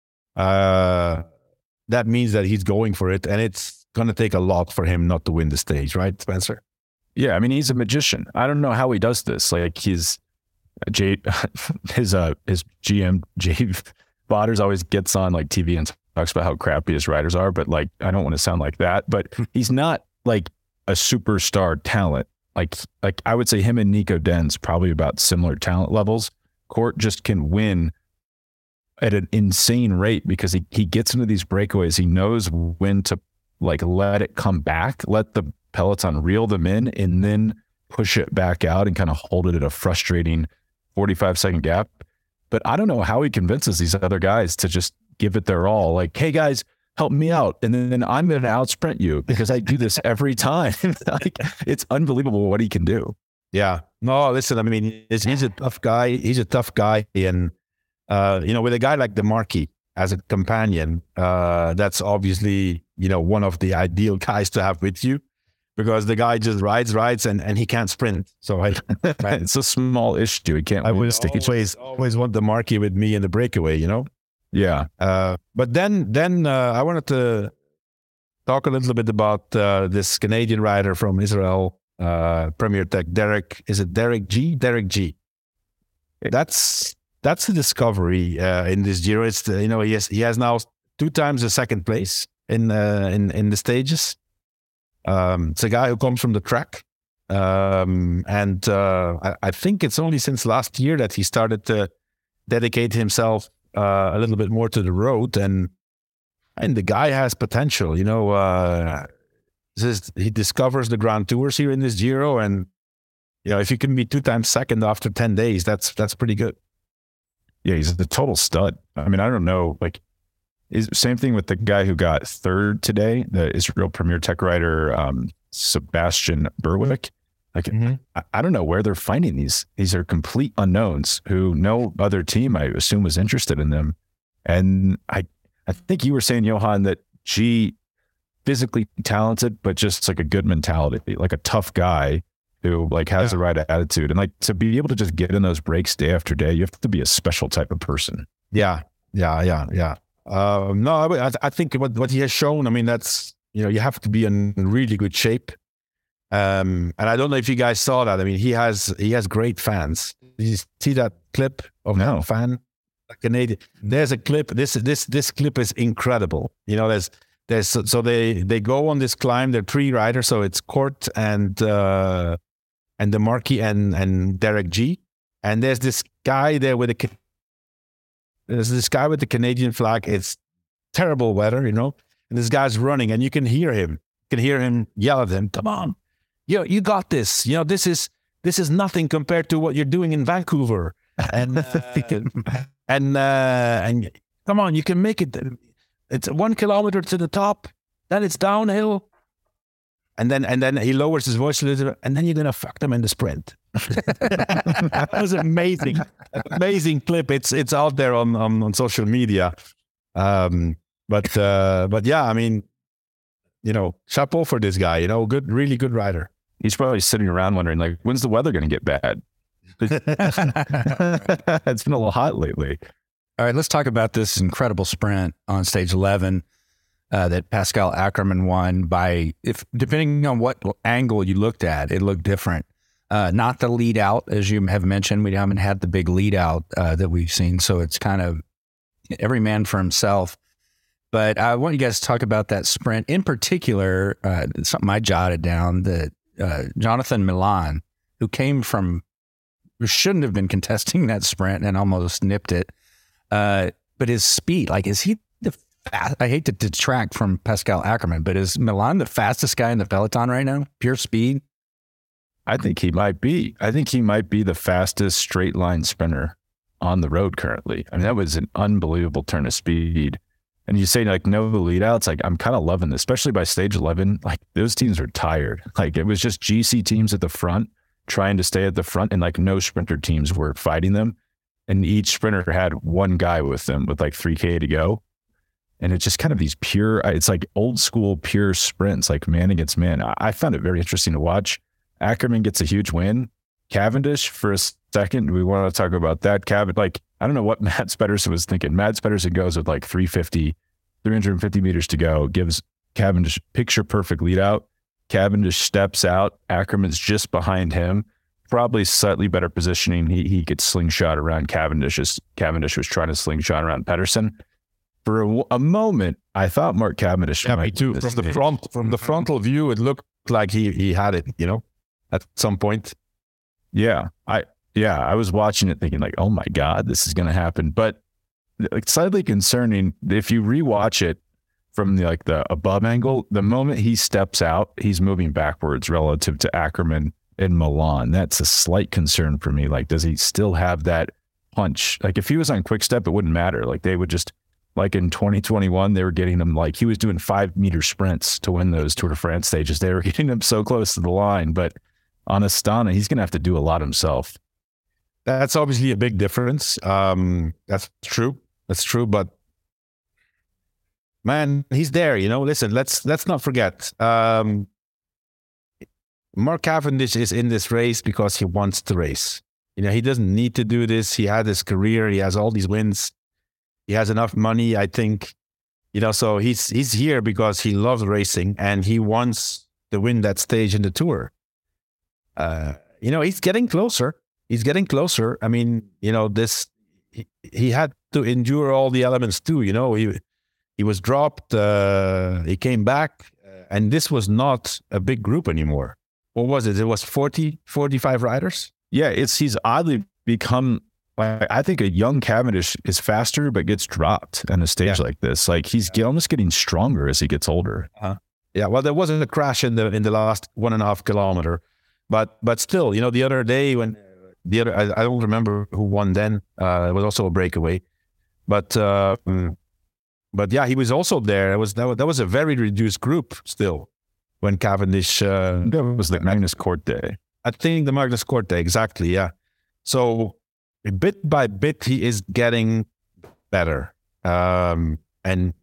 [SPEAKER 3] uh, that means that he's going for it, and it's going to take a lot for him not to win the stage, right, Spencer?
[SPEAKER 4] Yeah, I mean, he's a magician. I don't know how he does this. Like his Jay, his uh his G M Jay Botters always gets on like T V and talks about how crappy his riders are, but like I don't want to sound like that. But he's not like a superstar talent. Like like I would say him and Nico Den's probably about similar talent levels. Kort just can win at an insane rate because he, he gets into these breakaways. He knows when to like let it come back, let the peloton reel them in, and then push it back out and kind of hold it at a frustrating forty-five second gap. But I don't know how he convinces these other guys to just give it their all. Like, hey guys, help me out. And then, then I'm going to out sprint you because I do this every time. Like, it's unbelievable what he can do.
[SPEAKER 3] Yeah. No, listen, I mean, he's, he's a tough guy. He's a tough guy. And, uh, you know, with a guy like the Marquis as a companion, uh, that's obviously, you know, one of the ideal guys to have with you. Because the guy just rides, rides, and, and he can't sprint. So I,
[SPEAKER 4] it's a small issue. He can't.
[SPEAKER 3] I would
[SPEAKER 4] stage.
[SPEAKER 3] always, always want the Marquis with me in the breakaway, you know.
[SPEAKER 4] Yeah.
[SPEAKER 3] Uh, but then, then uh, I wanted to talk a little bit about uh, this Canadian rider from Israel, uh, Premier Tech, Derek. Is it Derek G? Derek G. That's that's the discovery uh, in this Giro. It's the, you know he has he has now two times the second place in uh, in in the stages. Um, it's a guy who comes from the track. Um, and uh, I, I think it's only since last year that he started to dedicate himself uh, a little bit more to the road. And and the guy has potential, you know. Uh, this, he discovers the Grand Tours here in this Giro. And, you know, if you can be two times second after ten days, that's that's pretty good.
[SPEAKER 4] Yeah, he's the total stud. I mean, I don't know, like, Is same thing with the guy who got third today, the Israel Premier Tech rider, um, Sebastian Berwick. Like, mm-hmm. I, I don't know where they're finding these. These are complete unknowns who no other team, I assume, was interested in them. And I, I think you were saying, Johan, that G, physically talented, but just like a good mentality, like a tough guy who like has yeah. the right attitude. And like to be able to just get in those breaks day after day, you have to be a special type of person.
[SPEAKER 3] Yeah, yeah, yeah, yeah. Um, no, I, I think what, what he has shown, I mean, that's, you know, you have to be in really good shape. Um, and I don't know if you guys saw that. I mean, he has he has great fans. Did you see that clip of no. that fan? A Canadian. There's a clip. This this this clip is incredible. You know, there's there's so they they go on this climb. They're three riders, so it's Kort and uh, and the Marquis and and Derek G. And there's this guy there with a. There's this guy with the Canadian flag. It's terrible weather, you know, and this guy's running, and you can hear him. You can hear him yell at him, "Come on, yo, you got this. You know, this is this is nothing compared to what you're doing in Vancouver." And uh, and uh, and come on, you can make it. It's one kilometer to the top, then it's downhill, and then and then he lowers his voice a little bit, and then you're gonna fuck them in the sprint. That was amazing, amazing clip. It's it's out there on on, on social media, um, but uh, but yeah, I mean, you know, chapeau for this guy. You know, good, really good rider.
[SPEAKER 4] He's probably sitting around wondering, like, when's the weather going to get bad? It's been a little hot lately.
[SPEAKER 1] All right, let's talk about this incredible sprint on stage eleven uh, that Pascal Ackermann won by, if depending on what angle you looked at, it looked different. Uh, not the lead out, as you have mentioned. We haven't had the big lead out uh, that we've seen. So it's kind of every man for himself. But I want you guys to talk about that sprint. In particular, uh, something I jotted down, that uh, Jonathan Milan, who came from, who shouldn't have been contesting that sprint and almost nipped it. Uh, but his speed, like, is he the fast? I hate to detract from Pascal Ackermann, but is Milan the fastest guy in the peloton right now? Pure speed?
[SPEAKER 4] I think he might be. I think he might be the fastest straight line sprinter on the road currently. I mean, that was an unbelievable turn of speed. And you say, like, no lead outs. Like, I'm kind of loving this, especially by stage eleven. Like, those teams are tired. Like, it was just G C teams at the front trying to stay at the front, and like no sprinter teams were fighting them. And each sprinter had one guy with them with like three K to go. And it's just kind of these pure, it's like old school pure sprints, like man against man. I, I found it very interesting to watch. Ackerman gets a huge win. Cavendish, for a second, we want to talk about that. Cavendish, like, I don't know what Mads Pedersen was thinking. Mads Pedersen goes with like three fifty, three hundred fifty meters to go, gives Cavendish picture perfect lead out. Cavendish steps out. Ackerman's just behind him. Probably slightly better positioning. He he could slingshot around Cavendish as Cavendish was trying to slingshot around Pedersen. For a, a moment, I thought Mark Cavendish.
[SPEAKER 3] Yeah, me too. From the front, from the frontal view, it looked like he he had it. You know, at some point.
[SPEAKER 4] Yeah, I yeah I was watching it thinking like, oh my God, this is going to happen. But like, slightly concerning if you rewatch it from the like the above angle. The moment he steps out, he's moving backwards relative to Ackerman in Milan. That's a slight concern for me. Like, does he still have that punch? Like, if he was on quick step, it wouldn't matter. Like, they would just. Like in twenty twenty-one, they were getting him like he was doing five meter sprints to win those Tour de France stages. They were getting him so close to the line, but on Astana, he's going to have to do a lot himself.
[SPEAKER 3] That's obviously a big difference. Um, that's true. That's true. But man, he's there. You know, listen, let's let's not forget. Um, Mark Cavendish is in this race because he wants to race. You know, he doesn't need to do this. He had his career. He has all these wins. He has enough money, I think, you know, so he's he's here because he loves racing and he wants to win that stage in the Tour. Uh, you know, he's getting closer. He's getting closer. I mean, you know, this he, he had to endure all the elements too. You know, he he was dropped. Uh, he came back, uh, and this was not a big group anymore. What was it? It was forty, forty-five riders.
[SPEAKER 4] Yeah, it's he's oddly become. Like, I think a young Cavendish is faster, but gets dropped on a stage yeah. like this. Like he's yeah. almost getting stronger as he gets older.
[SPEAKER 3] Uh-huh. Yeah, well, there wasn't a crash in the in the last one and a half kilometer, but but still, you know, the other day when the other I, I don't remember who won then. Uh, it was also a breakaway, but uh, but yeah, he was also there. It was that was, that was a very reduced group still when Cavendish. Uh,
[SPEAKER 4] that was like Magnus Korte.
[SPEAKER 3] I think the Magnus Korte, exactly. Yeah, so. Bit by bit, he is getting better. Um, and,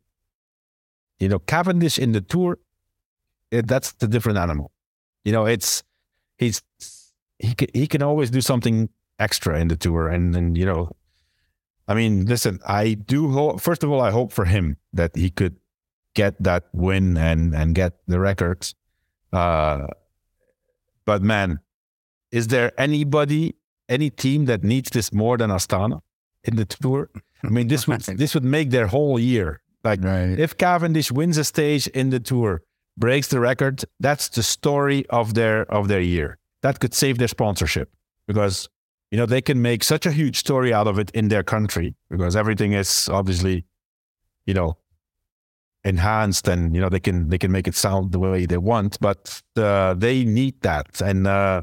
[SPEAKER 3] you know, Cavendish in the Tour, it, that's the different animal. You know, it's, he's, he can, he can always do something extra in the Tour. And, and, you know, I mean, listen, I do hope, first of all, I hope for him that he could get that win and, and get the records. Uh, but man, is there anybody Any team that needs this more than Astana in the Tour? I mean, this would this would make their whole year. Like, right. If Cavendish wins a stage in the Tour, breaks the record, that's the story of their of their year. That could save their sponsorship because, you know, they can make such a huge story out of it in their country because everything is obviously, you know, enhanced and, you know, they can they can make it sound the way they want, but uh, they need that. And uh,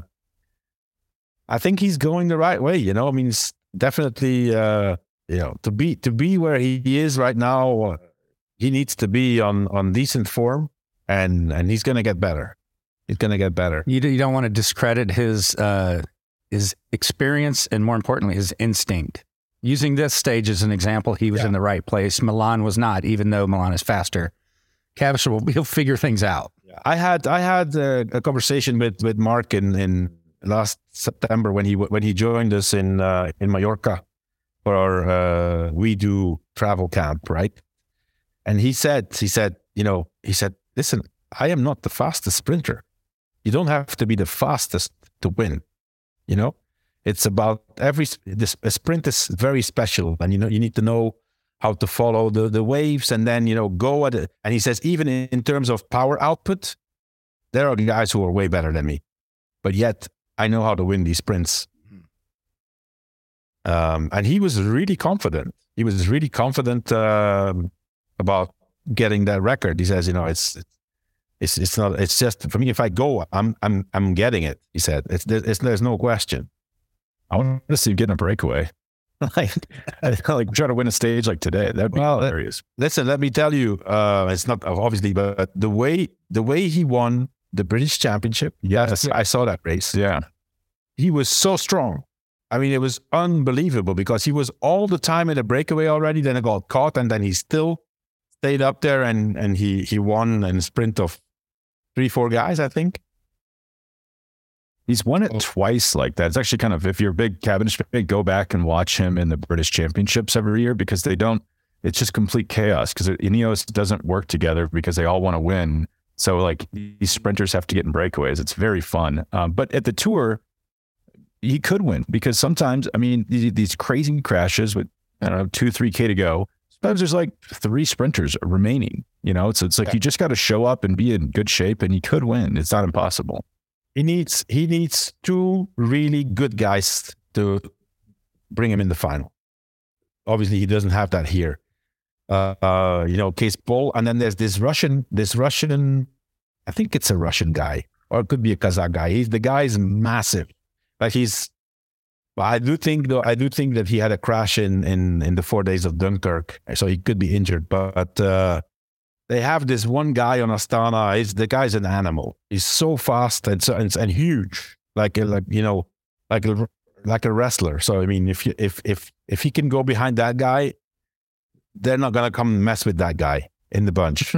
[SPEAKER 3] I think he's going the right way, you know. I mean, it's definitely, uh, you know, to be to be where he is right now, uh, he needs to be on on decent form, and and he's going to get better. He's going to get better.
[SPEAKER 1] You, you don't want to discredit his uh, his experience and, more importantly, his instinct. Using this stage as an example, he was yeah. in the right place. Milan was not, even though Milan is faster. Cavendish will he'll figure things out.
[SPEAKER 3] Yeah. I had I had a, a conversation with with Mark in in. last September when he when he joined us in uh, in Mallorca for our uh, We Do travel camp, right? And he said, he said, you know, he said, listen, I am not the fastest sprinter. You don't have to be the fastest to win. You know, it's about every this a sprint is very special, and you know you need to know how to follow the the waves, and then you know go at it. And he says, even in, in terms of power output, there are guys who are way better than me, but yet I know how to win these sprints. Um, and he was really confident. He was really confident um, about getting that record. He says, you know, it's it's it's not. It's just for me. If I go, I'm I'm I'm getting it. He said, it's, it's there's no question.
[SPEAKER 4] I want to see him getting a breakaway. like, like try to win a stage like today. That'd be well, hilarious.
[SPEAKER 3] Listen, let me tell you. Uh, it's not obviously, but the way the way he won the British Championship. Yes, I saw that race.
[SPEAKER 4] Yeah.
[SPEAKER 3] He was so strong. I mean, it was unbelievable because he was all the time in a breakaway already. Then it got caught and then he still stayed up there and and he he won in a sprint of three, four guys, I think.
[SPEAKER 4] He's won it
[SPEAKER 3] Oh.
[SPEAKER 4] twice like that. It's actually kind of, if you're a big Cavendish fan, go back and watch him in the British Championships every year, because they don't, it's just complete chaos, because Ineos doesn't work together because they all want to win. So like these sprinters have to get in breakaways. It's very fun. Um, but at the Tour, he could win, because sometimes, I mean, these, these crazy crashes with, I don't know, two, three K to go, sometimes there's like three sprinters remaining, you know? So it's like,
[SPEAKER 3] Yeah.
[SPEAKER 4] you just got to show up and be in good shape and you could win. It's not impossible.
[SPEAKER 3] He needs he needs two really good guys to bring him in the final. Obviously, he doesn't have that here. Uh, uh, you know, Case Paul, and then there's this Russian, this Russian, I think it's a Russian guy, or it could be a Kazakh guy. He's the guy is massive, like he's. I do think though, I do think that he had a crash in in in the four days of Dunkirk, so he could be injured. But uh, they have this one guy on Astana. He's, the guy's an animal. He's so fast and so and, and huge, like a, like you know, like a, like a wrestler. So I mean, if you, if if if he can go behind that guy, they're not gonna come mess with that guy in the bunch.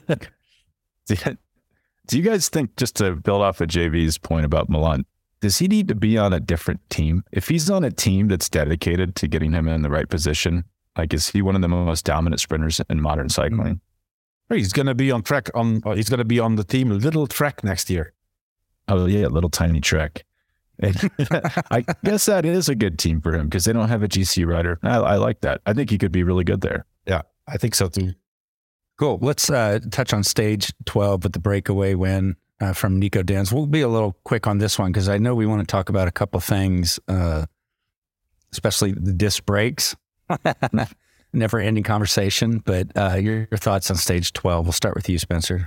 [SPEAKER 4] Do you guys think, just to build off of J V's point about Milan, does he need to be on a different team? If he's on a team that's dedicated to getting him in the right position, like, is he one of the most dominant sprinters in modern cycling?
[SPEAKER 3] He's gonna be on track on. uh, He's gonna be on the team Little Trek next year.
[SPEAKER 4] Oh yeah, little tiny Trek. I guess that is a good team for him, because they don't have a G C rider. I, I like that. I think he could be really good there.
[SPEAKER 3] Yeah, I think so too.
[SPEAKER 1] Cool. Let's uh, touch on stage twelve with the breakaway win uh, from Nico Denz. We'll be a little quick on this one, because I know we want to talk about a couple things, uh, especially the disc brakes. Never ending conversation, but uh, your, your thoughts on stage twelve. We'll start with you, Spencer.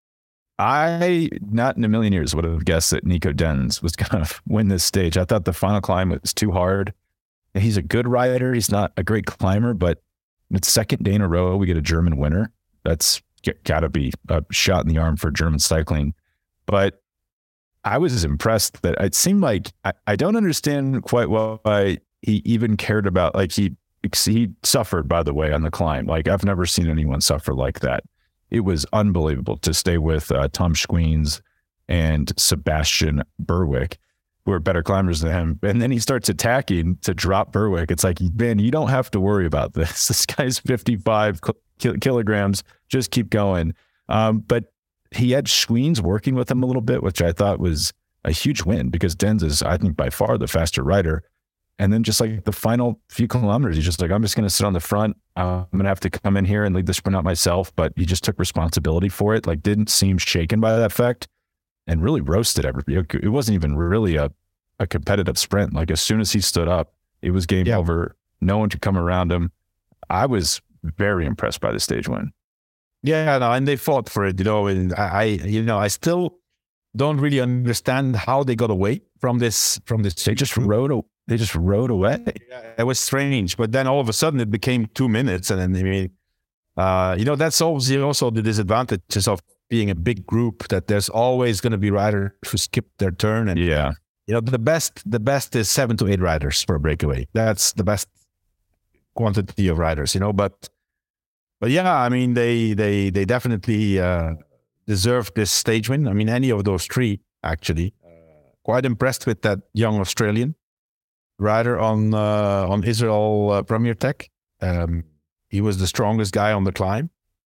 [SPEAKER 4] I, not in a million years, would have guessed that Nico Denz was going to win this stage. I thought the final climb was too hard. He's a good rider. He's not a great climber, but it's second day in a row we get a German winner. That's got to be a shot in the arm for German cycling. But I was impressed that it seemed like, I, I don't understand quite why he even cared about, like he, he suffered, by the way, on the climb. Like, I've never seen anyone suffer like that. It was unbelievable to stay with uh, Tom Squeens and Sebastian Berwick, who are better climbers than him. And then he starts attacking to drop Berwick. It's like, man, you don't have to worry about this. This guy's fifty-five kil- kilograms. Just keep going. Um, but he had Squeens working with him a little bit, which I thought was a huge win, because Denz is, I think, by far the faster rider. And then just like the final few kilometers, he's just like, I'm just going to sit on the front. Uh, I'm going to have to come in here and lead the sprint out myself. But he just took responsibility for it. Like, didn't seem shaken by that fact, and really roasted everybody. It wasn't even really a, a competitive sprint. Like, as soon as he stood up, it was game
[SPEAKER 3] Yeah.
[SPEAKER 4] over. No one could come around him. I was very impressed by the stage win.
[SPEAKER 3] Yeah, no, and they fought for it, you know. And I, I, you know, I still don't really understand how they got away from this. From this,
[SPEAKER 4] They just rode. A, they just rode away.
[SPEAKER 3] It was strange, but then all of a sudden it became two minutes, and then I mean, uh, you know, that's obviously also the disadvantages of being a big group. That there's always going to be riders who skip their turn, and
[SPEAKER 4] Yeah.
[SPEAKER 3] you know, the best, the best is seven to eight riders per breakaway. That's the best quantity of riders, you know. But, but yeah, I mean, they, they, they definitely uh, deserve this stage win. I mean, any of those three actually. Uh, quite impressed with that young Australian rider on uh, on Israel uh, Premier Tech. Um, he was the strongest guy on the climb.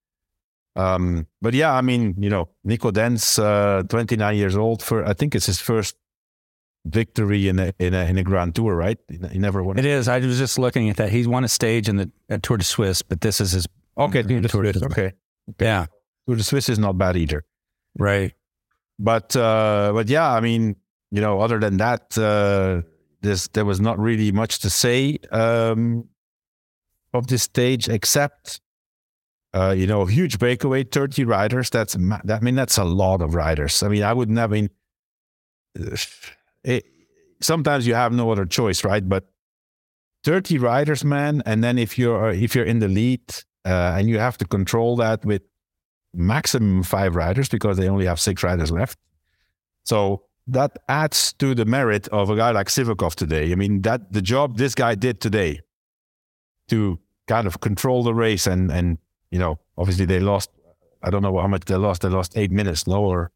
[SPEAKER 3] Um, but yeah, I mean, you know, Nico Denz, uh, twenty-nine years old. For I think it's his first victory in a in a, in a Grand Tour, right? He, he never won.
[SPEAKER 1] It is. I was just looking at that. He's won a stage in the at Tour de Suisse, but this is his.
[SPEAKER 3] Okay, Tour de
[SPEAKER 1] Tour de-
[SPEAKER 3] Suisse. Okay,
[SPEAKER 1] Yeah.
[SPEAKER 3] Tour de Suisse is not bad either.
[SPEAKER 1] Right.
[SPEAKER 3] But uh, but yeah, I mean, you know, other than that, uh, this there was not really much to say um, of this stage, except uh, you know, huge breakaway, thirty riders. That's ma- that, I mean, that's a lot of riders. I mean, I wouldn't have been. It, sometimes you have no other choice, right? But thirty riders, man, and then if you're if you're in the lead uh, and you have to control that with maximum five riders because they only have six riders left. So that adds to the merit of a guy like Sivakov today. I mean, that the job this guy did today to kind of control the race and, and you know, obviously they lost. I don't know how much they lost. They lost eight minutes lower.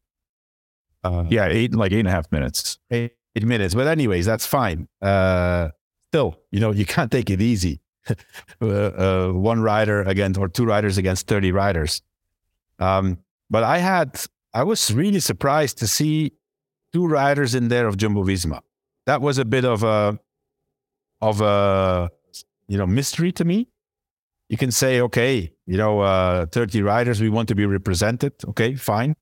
[SPEAKER 4] Uh, yeah, eight like eight and a half minutes.
[SPEAKER 3] Eight, eight minutes. But anyways, that's fine. Uh, still, you know, you can't take it easy. uh, uh, one rider against or two riders against thirty riders. Um, but I had, I was really surprised to see two riders in there of Jumbo-Visma. That was a bit of a, of a, you know, mystery to me. You can say, okay, you know, uh, thirty riders, we want to be represented. Okay, fine.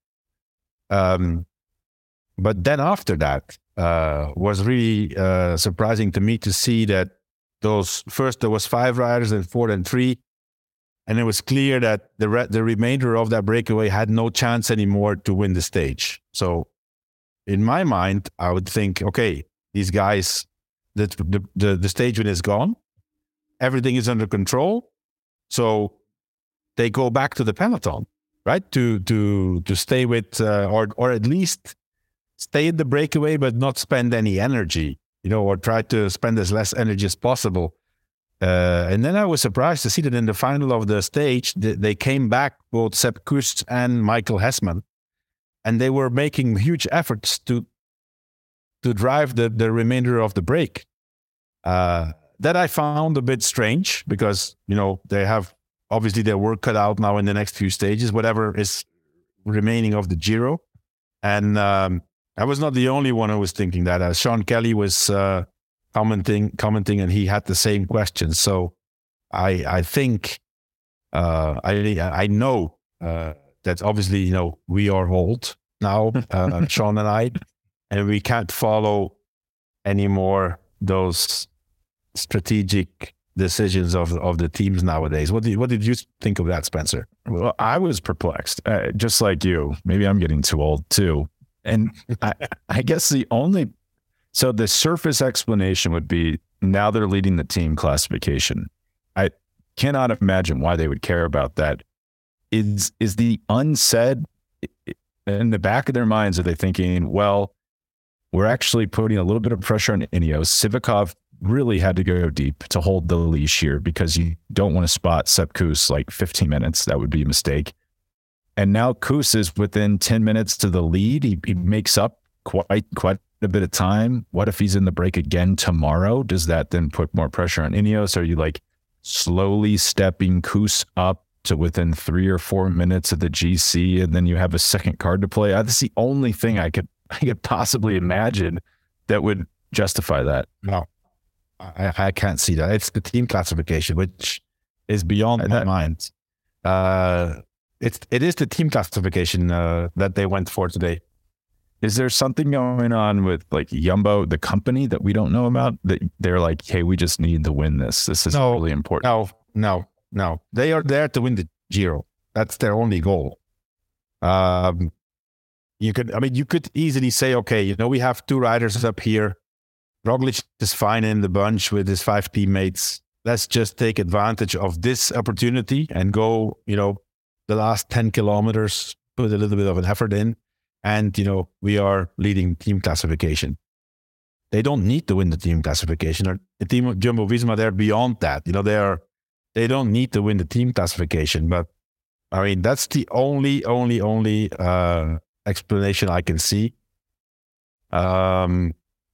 [SPEAKER 3] Um, but then after that, uh, was really uh, surprising to me to see that those first there was five riders and four and three, and it was clear that the re- the remainder of that breakaway had no chance anymore to win the stage. So, in my mind, I would think, okay, these guys, the the the, the stage win is gone, everything is under control, so they go back to the peloton, right? To to to stay with uh, or or at least stay in the breakaway, but not spend any energy. You know, or try to spend as less energy as possible. Uh, and then I was surprised to see that in the final of the stage, th- they came back, both Sepp Kuss and Michael Hessman, and they were making huge efforts to to drive the, the remainder of the break. Uh, that I found a bit strange because, you know, they have obviously their work cut out now in the next few stages, whatever is remaining of the Giro. And um, I was not the only one who was thinking that. Uh, Sean Kelly was uh, commenting, commenting, and he had the same question. So I, I think, uh, I, I know uh, that obviously, you know, we are old now, uh, Sean and I, and we can't follow anymore those strategic decisions of of the teams nowadays. What did what did you think of that, Spencer?
[SPEAKER 4] Well, I was perplexed, uh, just like you. Maybe I'm getting too old too. And I, I guess the only, so the surface explanation would be now they're leading the team classification. I cannot imagine why they would care about that. Is is the unsaid, in the back of their minds, are they thinking, well, we're actually putting a little bit of pressure on Ineos. Sivakov really had to go deep to hold the leash here because you don't want to spot Sepp Kuss like fifteen minutes. That would be a mistake. And now Kuss is within ten minutes to the lead. He, he makes up quite quite a bit of time. What if he's in the break again tomorrow? Does that then put more pressure on Ineos? Are you like slowly stepping Kuss up to within three or four minutes of the G C, and then you have a second card to play? That's the only thing I could I could possibly imagine that would justify that.
[SPEAKER 3] No, I, I can't see that. It's the team classification, which is beyond my mind. Uh, it's it is the team classification uh, that they went for today.
[SPEAKER 4] Is there something going on with like Jumbo, the company, that we don't know about? That they're like, hey, we just need to win this. This is
[SPEAKER 3] no,
[SPEAKER 4] really important.
[SPEAKER 3] No, no, no. They are there to win the Giro. That's their only goal. Um, you could, I mean, you could easily say, okay, you know, we have two riders up here. Roglic is fine in the bunch with his five teammates. Let's just take advantage of this opportunity and go, you know, the last ten kilometers, put a little bit of an effort in. And, you know, we are leading team classification. They don't need to win the team classification. Or the team of Jumbo-Visma, they're beyond that. You know, they are, they don't need to win the team classification. But, I mean, that's the only, only, only uh, explanation I can see. Um.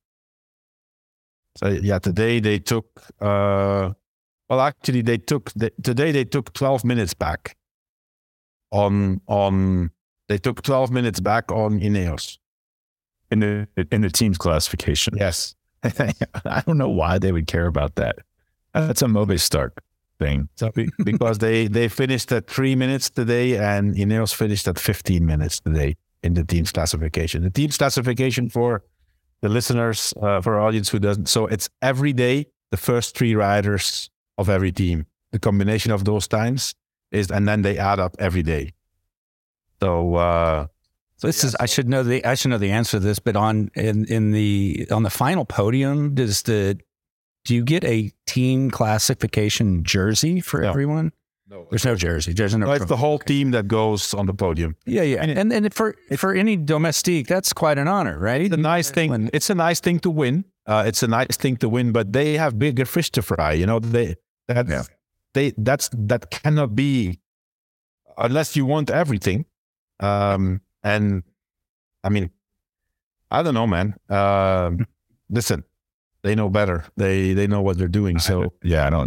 [SPEAKER 3] So, yeah, today they took, uh, well, actually, they took, the, today they took twelve minutes back on, on, They took twelve minutes back on Ineos.
[SPEAKER 4] In the in the team's classification.
[SPEAKER 3] Yes.
[SPEAKER 4] I don't know why they would care about that. That's a Movistar thing.
[SPEAKER 3] So because they, they finished at three minutes today and Ineos finished at fifteen minutes today in the team's classification. The team's classification, for the listeners, uh, for our audience who doesn't, so it's every day, the first three riders of every team. The combination of those times is, and then they add up every day. So, uh,
[SPEAKER 1] so this yeah, is, so I should know the, I should know the answer to this, but on, in, in the, on the final podium, does the, do you get a team classification jersey for
[SPEAKER 3] no.
[SPEAKER 1] everyone?
[SPEAKER 3] No,
[SPEAKER 1] there's no jersey. There's no,
[SPEAKER 3] no it's the whole team that goes on the podium.
[SPEAKER 1] Yeah. Yeah. And, and, and for, for any domestique, that's quite an honor, right?
[SPEAKER 3] It's a nice thing.
[SPEAKER 1] When,
[SPEAKER 3] it's a nice thing to win. Uh, it's a nice thing to win, but they have bigger fish to fry. You know, they, that's, yeah. they, that's, that cannot be unless you want everything. Um, and I mean, I don't know, man. Um, listen, they know better. They they know what they're doing. So
[SPEAKER 4] yeah, I don't.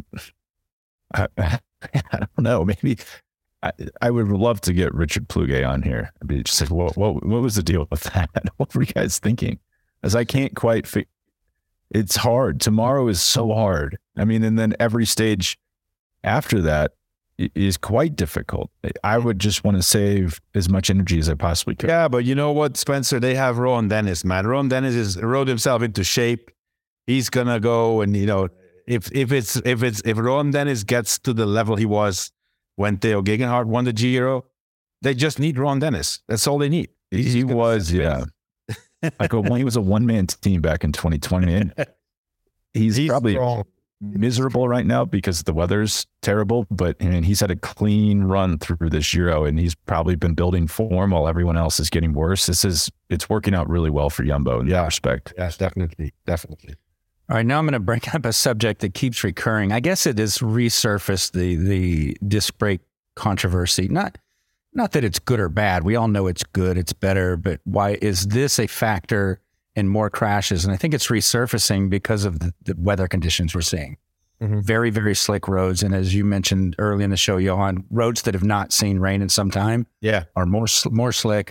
[SPEAKER 4] I, I don't know. Maybe I, I would love to get Richard Pluge on here. I'd be just like, what what what was the deal with that? What were you guys thinking? As I can't quite figure. It's hard. Tomorrow is so hard. I mean, and then every stage after that is quite difficult. I would just want to save as much energy as I possibly could.
[SPEAKER 3] Yeah, but you know what, Spencer? They have Rowan Dennis, man. Rowan Dennis is rode himself into shape. He's gonna go, and you know, if if it's if it's if Rowan Dennis gets to the level he was when Theo Gegenhardt won the Giro, they just need Rowan Dennis. That's all they need.
[SPEAKER 4] He, he was, yeah. Like a, he was a one-man team back in twenty twenty, and he's, he's probably strong. Miserable right now because the weather's terrible. But I mean, he's had a clean run through this Giro, and he's probably been building form while everyone else is getting worse. This is it's working out really well for Jumbo in
[SPEAKER 3] yeah.
[SPEAKER 4] that respect.
[SPEAKER 3] Yes, definitely, definitely.
[SPEAKER 1] All right, now I'm going to bring up a subject that keeps recurring. I guess it has resurfaced the the disc brake controversy. Not. Not that it's good or bad. We all know it's good, it's better, but why is this a factor in more crashes? And I think it's resurfacing because of the, the weather conditions we're seeing. Mm-hmm. Very, very slick roads. And as you mentioned early in the show, Johan, roads that have not seen rain in some time
[SPEAKER 3] yeah.
[SPEAKER 1] are more more slick.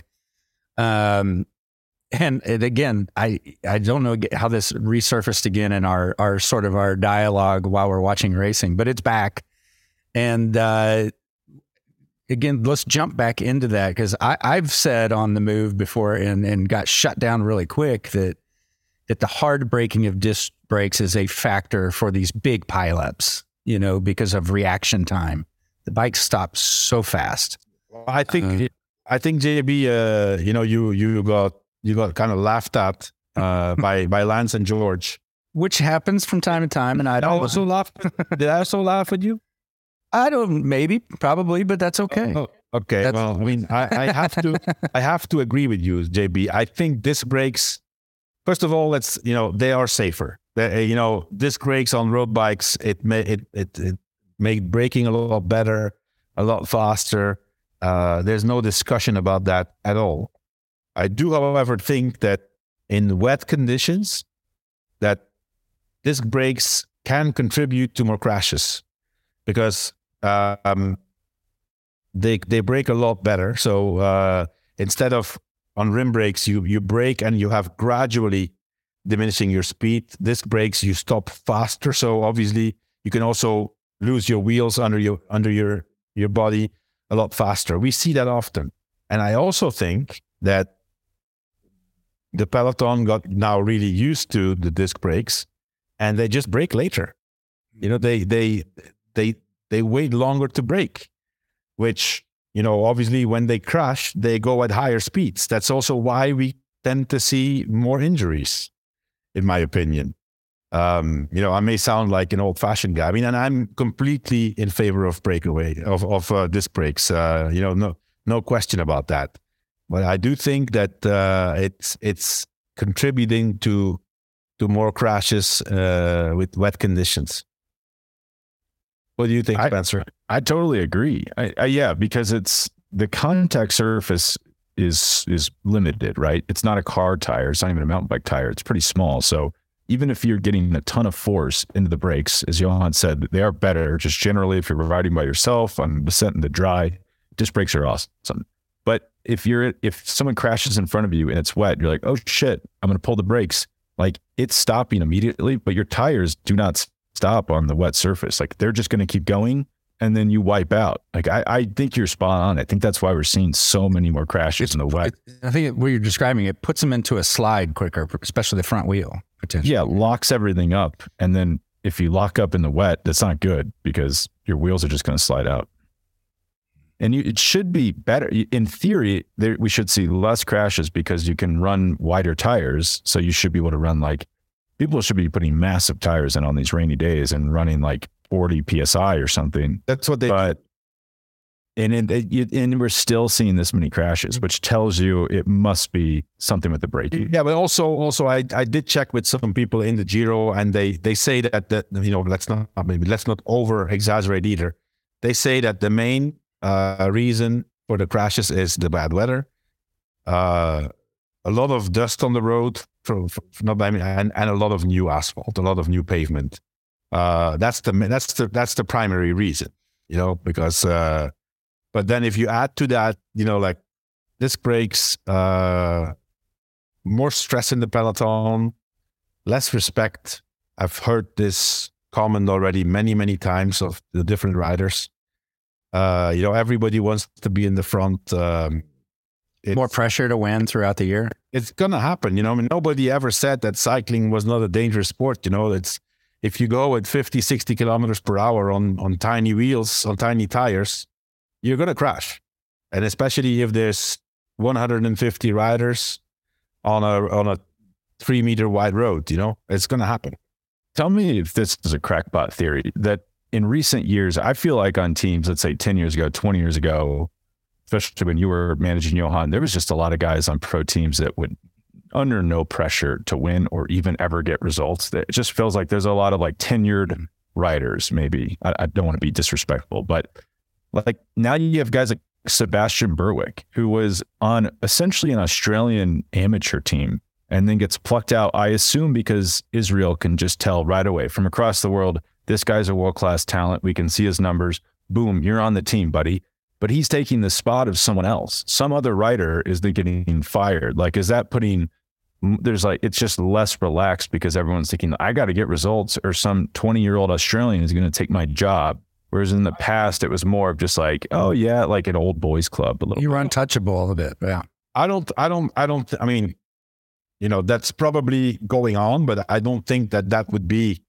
[SPEAKER 1] Um, and it, again, I I don't know how this resurfaced again in our, our sort of our dialogue while we're watching racing, but it's back. And uh again, let's jump back into that because I've said on the move before and, and got shut down really quick that that the hard braking of disc brakes is a factor for these big pileups, you know, because of reaction time. The bike stops so fast.
[SPEAKER 3] I think uh, I think J B, uh, you know, you you got you got kind of laughed at uh, by by Lance and George,
[SPEAKER 1] which happens from time to time, and I don't
[SPEAKER 3] also laugh. Did I also laugh at you?
[SPEAKER 1] I don't, maybe, probably, but that's okay.
[SPEAKER 3] Oh, okay. That's, well, I mean, I, I have to, I have to agree with you, J B. I think disc brakes, first of all, let's, you know, they are safer. They, you know, disc brakes on road bikes, it may, it, it, it make braking a lot better, a lot faster. Uh, there's no discussion about that at all. I do, however, think that in wet conditions, that disc brakes can contribute to more crashes because Uh, um, they they brake a lot better. So uh, instead of on rim brakes, you you brake and you have gradually diminishing your speed. Disc brakes, you stop faster. So obviously you can also lose your wheels under your under your your body a lot faster. We see that often, and I also think that the peloton got now really used to the disc brakes, and they just brake later. You know, they they they. They wait longer to brake, which, you know, obviously when they crash, they go at higher speeds. That's also why we tend to see more injuries, in my opinion. Um, you know, I may sound like an old-fashioned guy. I mean, and I'm completely in favor of breakaway, of, of uh, disc brakes. Uh, you know, no no question about that. But I do think that uh, it's it's contributing to to more crashes uh, with wet conditions. What do you think, Spencer?
[SPEAKER 4] I, I totally agree. I, I, yeah, because it's the contact surface is is limited, right? It's not a car tire. It's not even a mountain bike tire. It's pretty small. So even if you're getting a ton of force into the brakes, as Johan said, they are better just generally if you're riding by yourself on descent in the dry. Disc brakes are awesome. But if you're if someone crashes in front of you and it's wet, you're like, oh shit, I'm going to pull the brakes. Like it's stopping immediately, but your tires do not stop on the wet surface. Like they're just going to keep going and then you wipe out. Like I, I think you're spot on. I think that's why we're seeing so many more crashes it's, in the wet.
[SPEAKER 1] It, I think what you're describing, it puts them into a slide quicker, especially the front wheel potentially.
[SPEAKER 4] Yeah, locks everything up. And then if you lock up in the wet, that's not good because your wheels are just going to slide out. And you, it should be better. In theory, there, we should see less crashes because you can run wider tires. So you should be able to run like, people should be putting massive tires in on these rainy days and running like forty P S I or something.
[SPEAKER 3] That's what they
[SPEAKER 4] But, and, it, it, and we're still seeing this many crashes, which tells you it must be something with the braking.
[SPEAKER 3] Yeah, but also, also I, I did check with some people in the Giro and they, they say that, that, you know, let's not, maybe let's not over exaggerate either. They say that the main uh, reason for the crashes is the bad weather. Uh, a lot of dust on the road, for, for, not I mean, and, and a lot of new asphalt, a lot of new pavement. Uh, that's the that's the that's the primary reason, you know. Because, uh, but then if you add to that, you know, like disc brakes, uh, more stress in the peloton, less respect. I've heard this comment already many many times of the different riders. Uh, you know, everybody wants to be in the front. Um,
[SPEAKER 1] More pressure to win throughout the year.
[SPEAKER 3] It's gonna happen, you know. I mean, nobody ever said that cycling was not a dangerous sport. You know, it's if you go at fifty, sixty kilometers per hour on on tiny wheels, on tiny tires, you're gonna crash. And especially if there's one hundred fifty riders on a on a three meter wide road, you know, it's gonna happen.
[SPEAKER 4] Tell me if this is a crackpot theory that in recent years, I feel like on teams, let's say ten years ago, twenty years ago, especially when you were managing Johan, there was just a lot of guys on pro teams that would, under no pressure to win or even ever get results. That it just feels like there's a lot of like tenured riders, maybe. I, I don't want to be disrespectful, but like now you have guys like Sebastian Berwick, who was on essentially an Australian amateur team and then gets plucked out, I assume because Israel can just tell right away from across the world, this guy's a world-class talent. We can see his numbers. Boom, you're on the team, buddy. But he's taking the spot of someone else. Some other writer is then getting fired. Like, is that putting, there's like, it's just less relaxed because everyone's thinking, I got to get results, or some twenty-year-old Australian is going to take my job. Whereas in the past, it was more of just like, oh yeah, like an old boys club. A little
[SPEAKER 1] You
[SPEAKER 4] bit.
[SPEAKER 1] were untouchable a little bit. Yeah.
[SPEAKER 3] I don't, I don't, I don't, I mean, you know, that's probably going on, but I don't think that that would be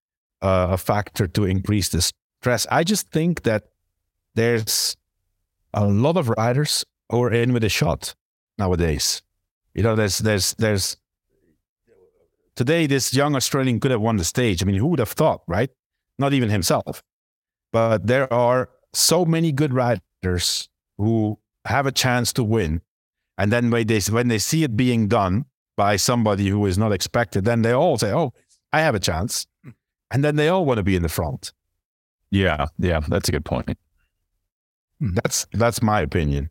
[SPEAKER 3] uh, a factor to increase the stress. I just think that there's a lot of riders who are in with a shot nowadays. You know, there's, there's, there's, today this young Australian could have won the stage. I mean, who would have thought, right? Not even himself. But there are so many good riders who have a chance to win. And then when they, when they see it being done by somebody who is not expected, then they all say, oh, I have a chance. And then they all want to be in the front.
[SPEAKER 4] Yeah, yeah, that's a good point.
[SPEAKER 3] That's that's my opinion.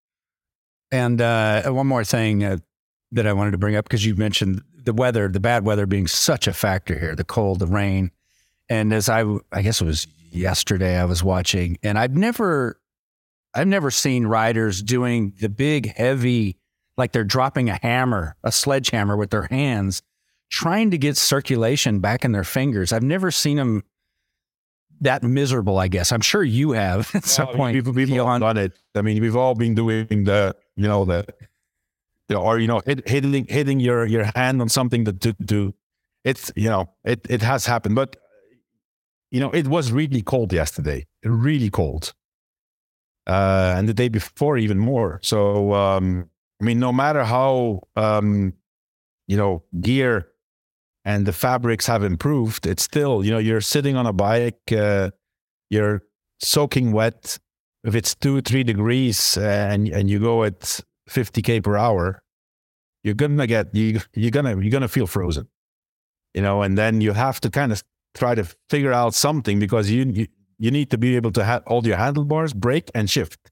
[SPEAKER 1] And uh, one more thing uh, that I wanted to bring up, because you mentioned the weather, the bad weather being such a factor here, the cold, the rain. And as I, I guess it was yesterday I was watching, and I've never, I've never seen riders doing the big, heavy, like they're dropping a hammer, a sledgehammer with their hands, trying to get circulation back in their fingers. I've never seen them that miserable, I guess. I'm sure you have at some
[SPEAKER 3] Well,
[SPEAKER 1] point.
[SPEAKER 3] We've, we've all done it. I mean, we've all been doing the, you know, the, the or, you know, hit, hitting, hitting your, your hand on something to do. To, it's, you know, it, it has happened. But, you know, it was really cold yesterday, really cold. Uh, and the day before, even more. So, um, I mean, no matter how, um, you know, gear and the fabrics have improved, it's still, you know, you're sitting on a bike, uh, you're soaking wet. If it's two, three degrees uh, and and you go at fifty K per hour, you're gonna get you you're gonna you're gonna feel frozen, you know. And then you have to kind of try to figure out something, because you you, you need to be able to ha- hold your handlebars, brake, and shift.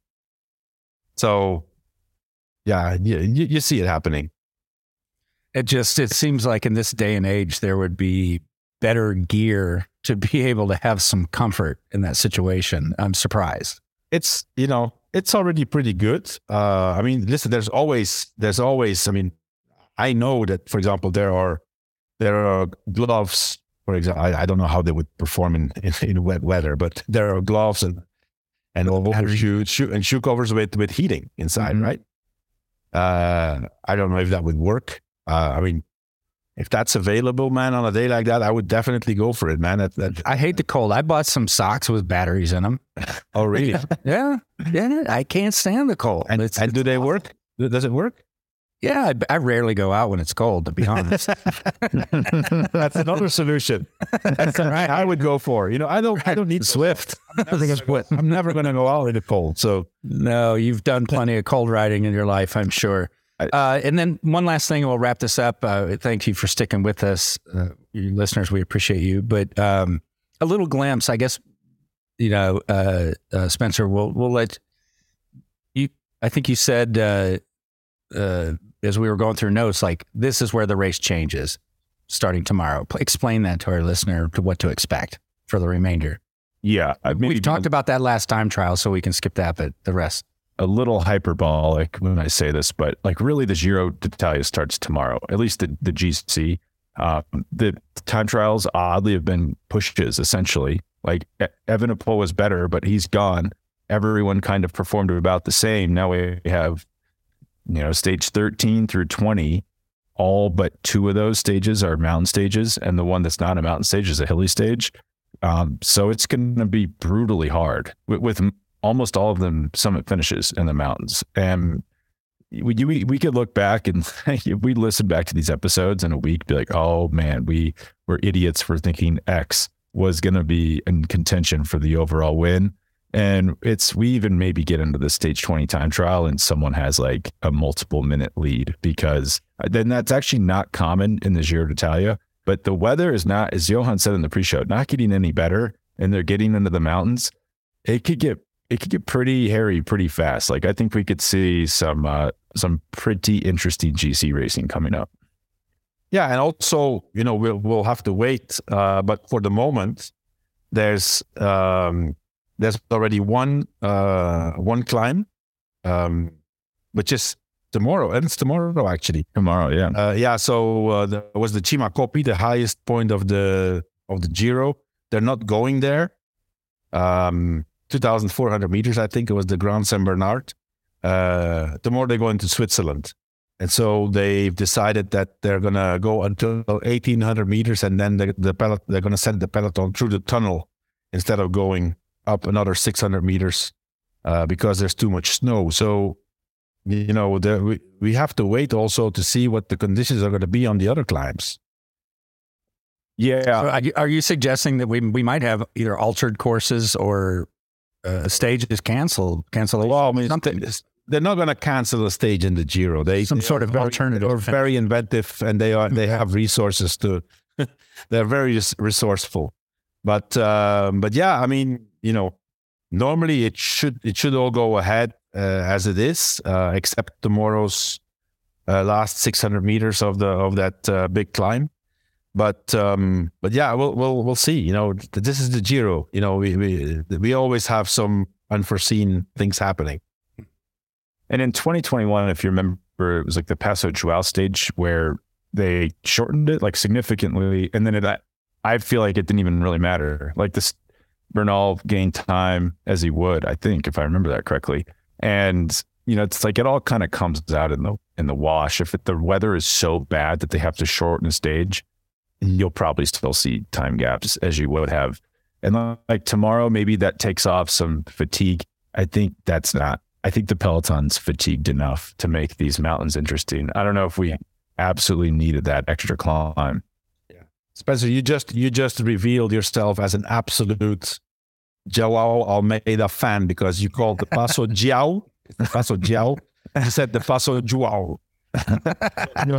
[SPEAKER 3] So, yeah, you, you, you see it happening.
[SPEAKER 1] It just, it seems like in this day and age, there would be better gear to be able to have some comfort in that situation. I'm surprised.
[SPEAKER 3] It's, you know, it's already pretty good. Uh, I mean, listen, there's always, there's always, I mean, I know that, for example, there are, there are gloves, for example, I, I don't know how they would perform in, in, in wet weather, but there are gloves and, and overshoes, shoe, and shoe covers with, with heating inside, mm-hmm. right? Uh, I don't know if that would work. Uh, I mean, if that's available, man, on a day like that, I would definitely go for it, man. That, that,
[SPEAKER 1] I hate the cold. I bought some socks with batteries in them.
[SPEAKER 3] Oh, really?
[SPEAKER 1] yeah. Yeah. I can't stand the cold.
[SPEAKER 3] And,
[SPEAKER 1] it's,
[SPEAKER 3] and
[SPEAKER 1] it's
[SPEAKER 3] do they
[SPEAKER 1] awful.
[SPEAKER 3] work? Does it work?
[SPEAKER 1] Yeah. I, I rarely go out when it's cold, to be honest.
[SPEAKER 3] That's another solution. That's right. I would go for, you know, I don't, I don't need
[SPEAKER 1] Swift.
[SPEAKER 3] I think it's what I'm never going to go out in the cold. So
[SPEAKER 1] no, you've done plenty of cold riding in your life, I'm sure. Uh, and then one last thing, we'll wrap this up. Uh, thank you for sticking with us. Uh, you listeners, we appreciate you. But um, a little glimpse, I guess, you know, uh, uh, Spencer, we'll we'll let you. I think you said uh, uh, as we were going through notes, like this is where the race changes starting tomorrow. Explain that to our listener to what to expect for the remainder.
[SPEAKER 4] Yeah, I mean,
[SPEAKER 1] we talked about that last time trial, so we can skip that, but the rest.
[SPEAKER 4] A little hyperbolic when I say this, but like really the Giro d'Italia starts tomorrow, at least the, the G C. Uh, the time trials oddly have been pushes essentially. Like Evenepoel was better, but he's gone. Everyone kind of performed about the same. Now we have, you know, stage thirteen through twenty. All but two of those stages are mountain stages, and the one that's not a mountain stage is a hilly stage. Um, so it's going to be brutally hard with, with almost all of them summit finishes in the mountains. And we we, we could look back and if we listen back to these episodes in a week, be like, oh man, we were idiots for thinking X was going to be in contention for the overall win. And it's, we even maybe get into the stage twenty time trial and someone has like a multiple minute lead, because then that's actually not common in the Giro d'Italia. But the weather is not, as Johan said in the pre-show, not getting any better, and they're getting into the mountains. It could get it could get pretty hairy pretty fast. Like I think we could see some uh, some pretty interesting G C racing coming up.
[SPEAKER 3] Yeah, and also, you know, we'll we'll have to wait. Uh, but for the moment, there's um, there's already one uh, one climb, um, which is tomorrow, and it's tomorrow actually.
[SPEAKER 4] Tomorrow, yeah,
[SPEAKER 3] uh, yeah. So uh, there was the Cima Coppi, the highest point of the of the Giro. They're not going there. Um, two thousand four hundred meters, I think it was the Grand Saint Bernard. Uh, tomorrow they go into Switzerland. And so they've decided that they're going to go until eighteen hundred meters, and then the, the pellet, they're going to send the peloton through the tunnel instead of going up another six hundred meters uh, because there's too much snow. So, you know, the, we, we have to wait also to see what the conditions are going to be on the other climbs.
[SPEAKER 1] Yeah. So are, you, are you suggesting that we we might have either altered courses or uh, stages canceled? Cancellation?
[SPEAKER 3] Well, I mean,
[SPEAKER 1] something.
[SPEAKER 3] They're not going to cancel a stage in the Giro. They
[SPEAKER 1] some
[SPEAKER 3] they
[SPEAKER 1] sort of
[SPEAKER 3] very,
[SPEAKER 1] alternative.
[SPEAKER 3] Or very inventive, and they are they have resources to. They're very resourceful, but um, but yeah, I mean, you know, normally it should it should all go ahead uh, as it is, uh, except tomorrow's uh, last six hundred meters of the of that uh, big climb. But um, but yeah, we'll we'll we'll see. You know, this is the Giro. You know, we we we always have some unforeseen things happening.
[SPEAKER 4] And in twenty twenty-one, if you remember, it was like the Passo Joao stage where they shortened it like significantly. And then it, I feel like it didn't even really matter. Like this, Bernal gained time as he would, I think, if I remember that correctly. And, you know, it's like it all kind of comes out in the in the wash. If it, the weather is so bad that they have to shorten a stage, you'll probably still see time gaps as you would have. And like tomorrow, maybe that takes off some fatigue. I think that's not. I think the peloton's fatigued enough to make these mountains interesting. I don't know if we absolutely needed that extra climb.
[SPEAKER 3] Yeah, Spencer, you just you just revealed yourself as an absolute Joao Almeida fan because you called the Passo Joao, Passo Joao, and you said the Passo Joao. You're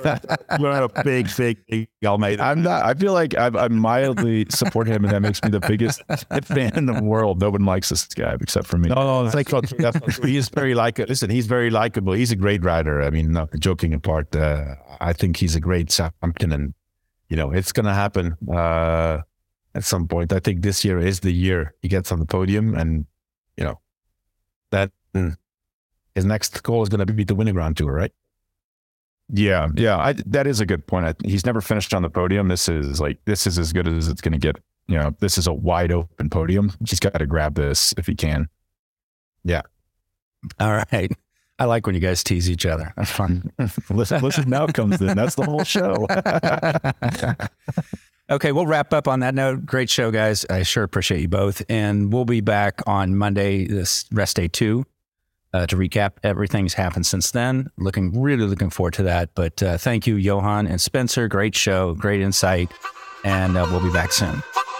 [SPEAKER 3] a big, big, big Almeida.
[SPEAKER 4] I'm not. I feel like I, I mildly support him, and that makes me the biggest fan in the world. No one likes this guy except for me.
[SPEAKER 3] No, no, that's like not, that's not true. He's very likable. Listen, he's very likable. He's a great rider. I mean, not joking apart, uh, I think he's a great champion, and you know, it's going to happen uh, at some point. I think this year is the year he gets on the podium, and you know, that his next goal is going to be the Winter Grand Tour, right?
[SPEAKER 4] Yeah, yeah, I, that is a good point. I, he's never finished on the podium. This is like this is as good as it's going to get. You know, this is a wide open podium. He's got to grab this if he can.
[SPEAKER 3] Yeah.
[SPEAKER 1] All right. I like when you guys tease each other. That's fun.
[SPEAKER 4] listen, listen, now comes in. That's the whole show.
[SPEAKER 1] Okay, we'll wrap up on that note. Great show, guys. I sure appreciate you both, and we'll be back on Monday, this rest day two. Uh, to recap, everything's happened since then. Looking, really looking forward to that. But uh, thank you, Johan and Spencer. Great show, great insight. And uh, we'll be back soon.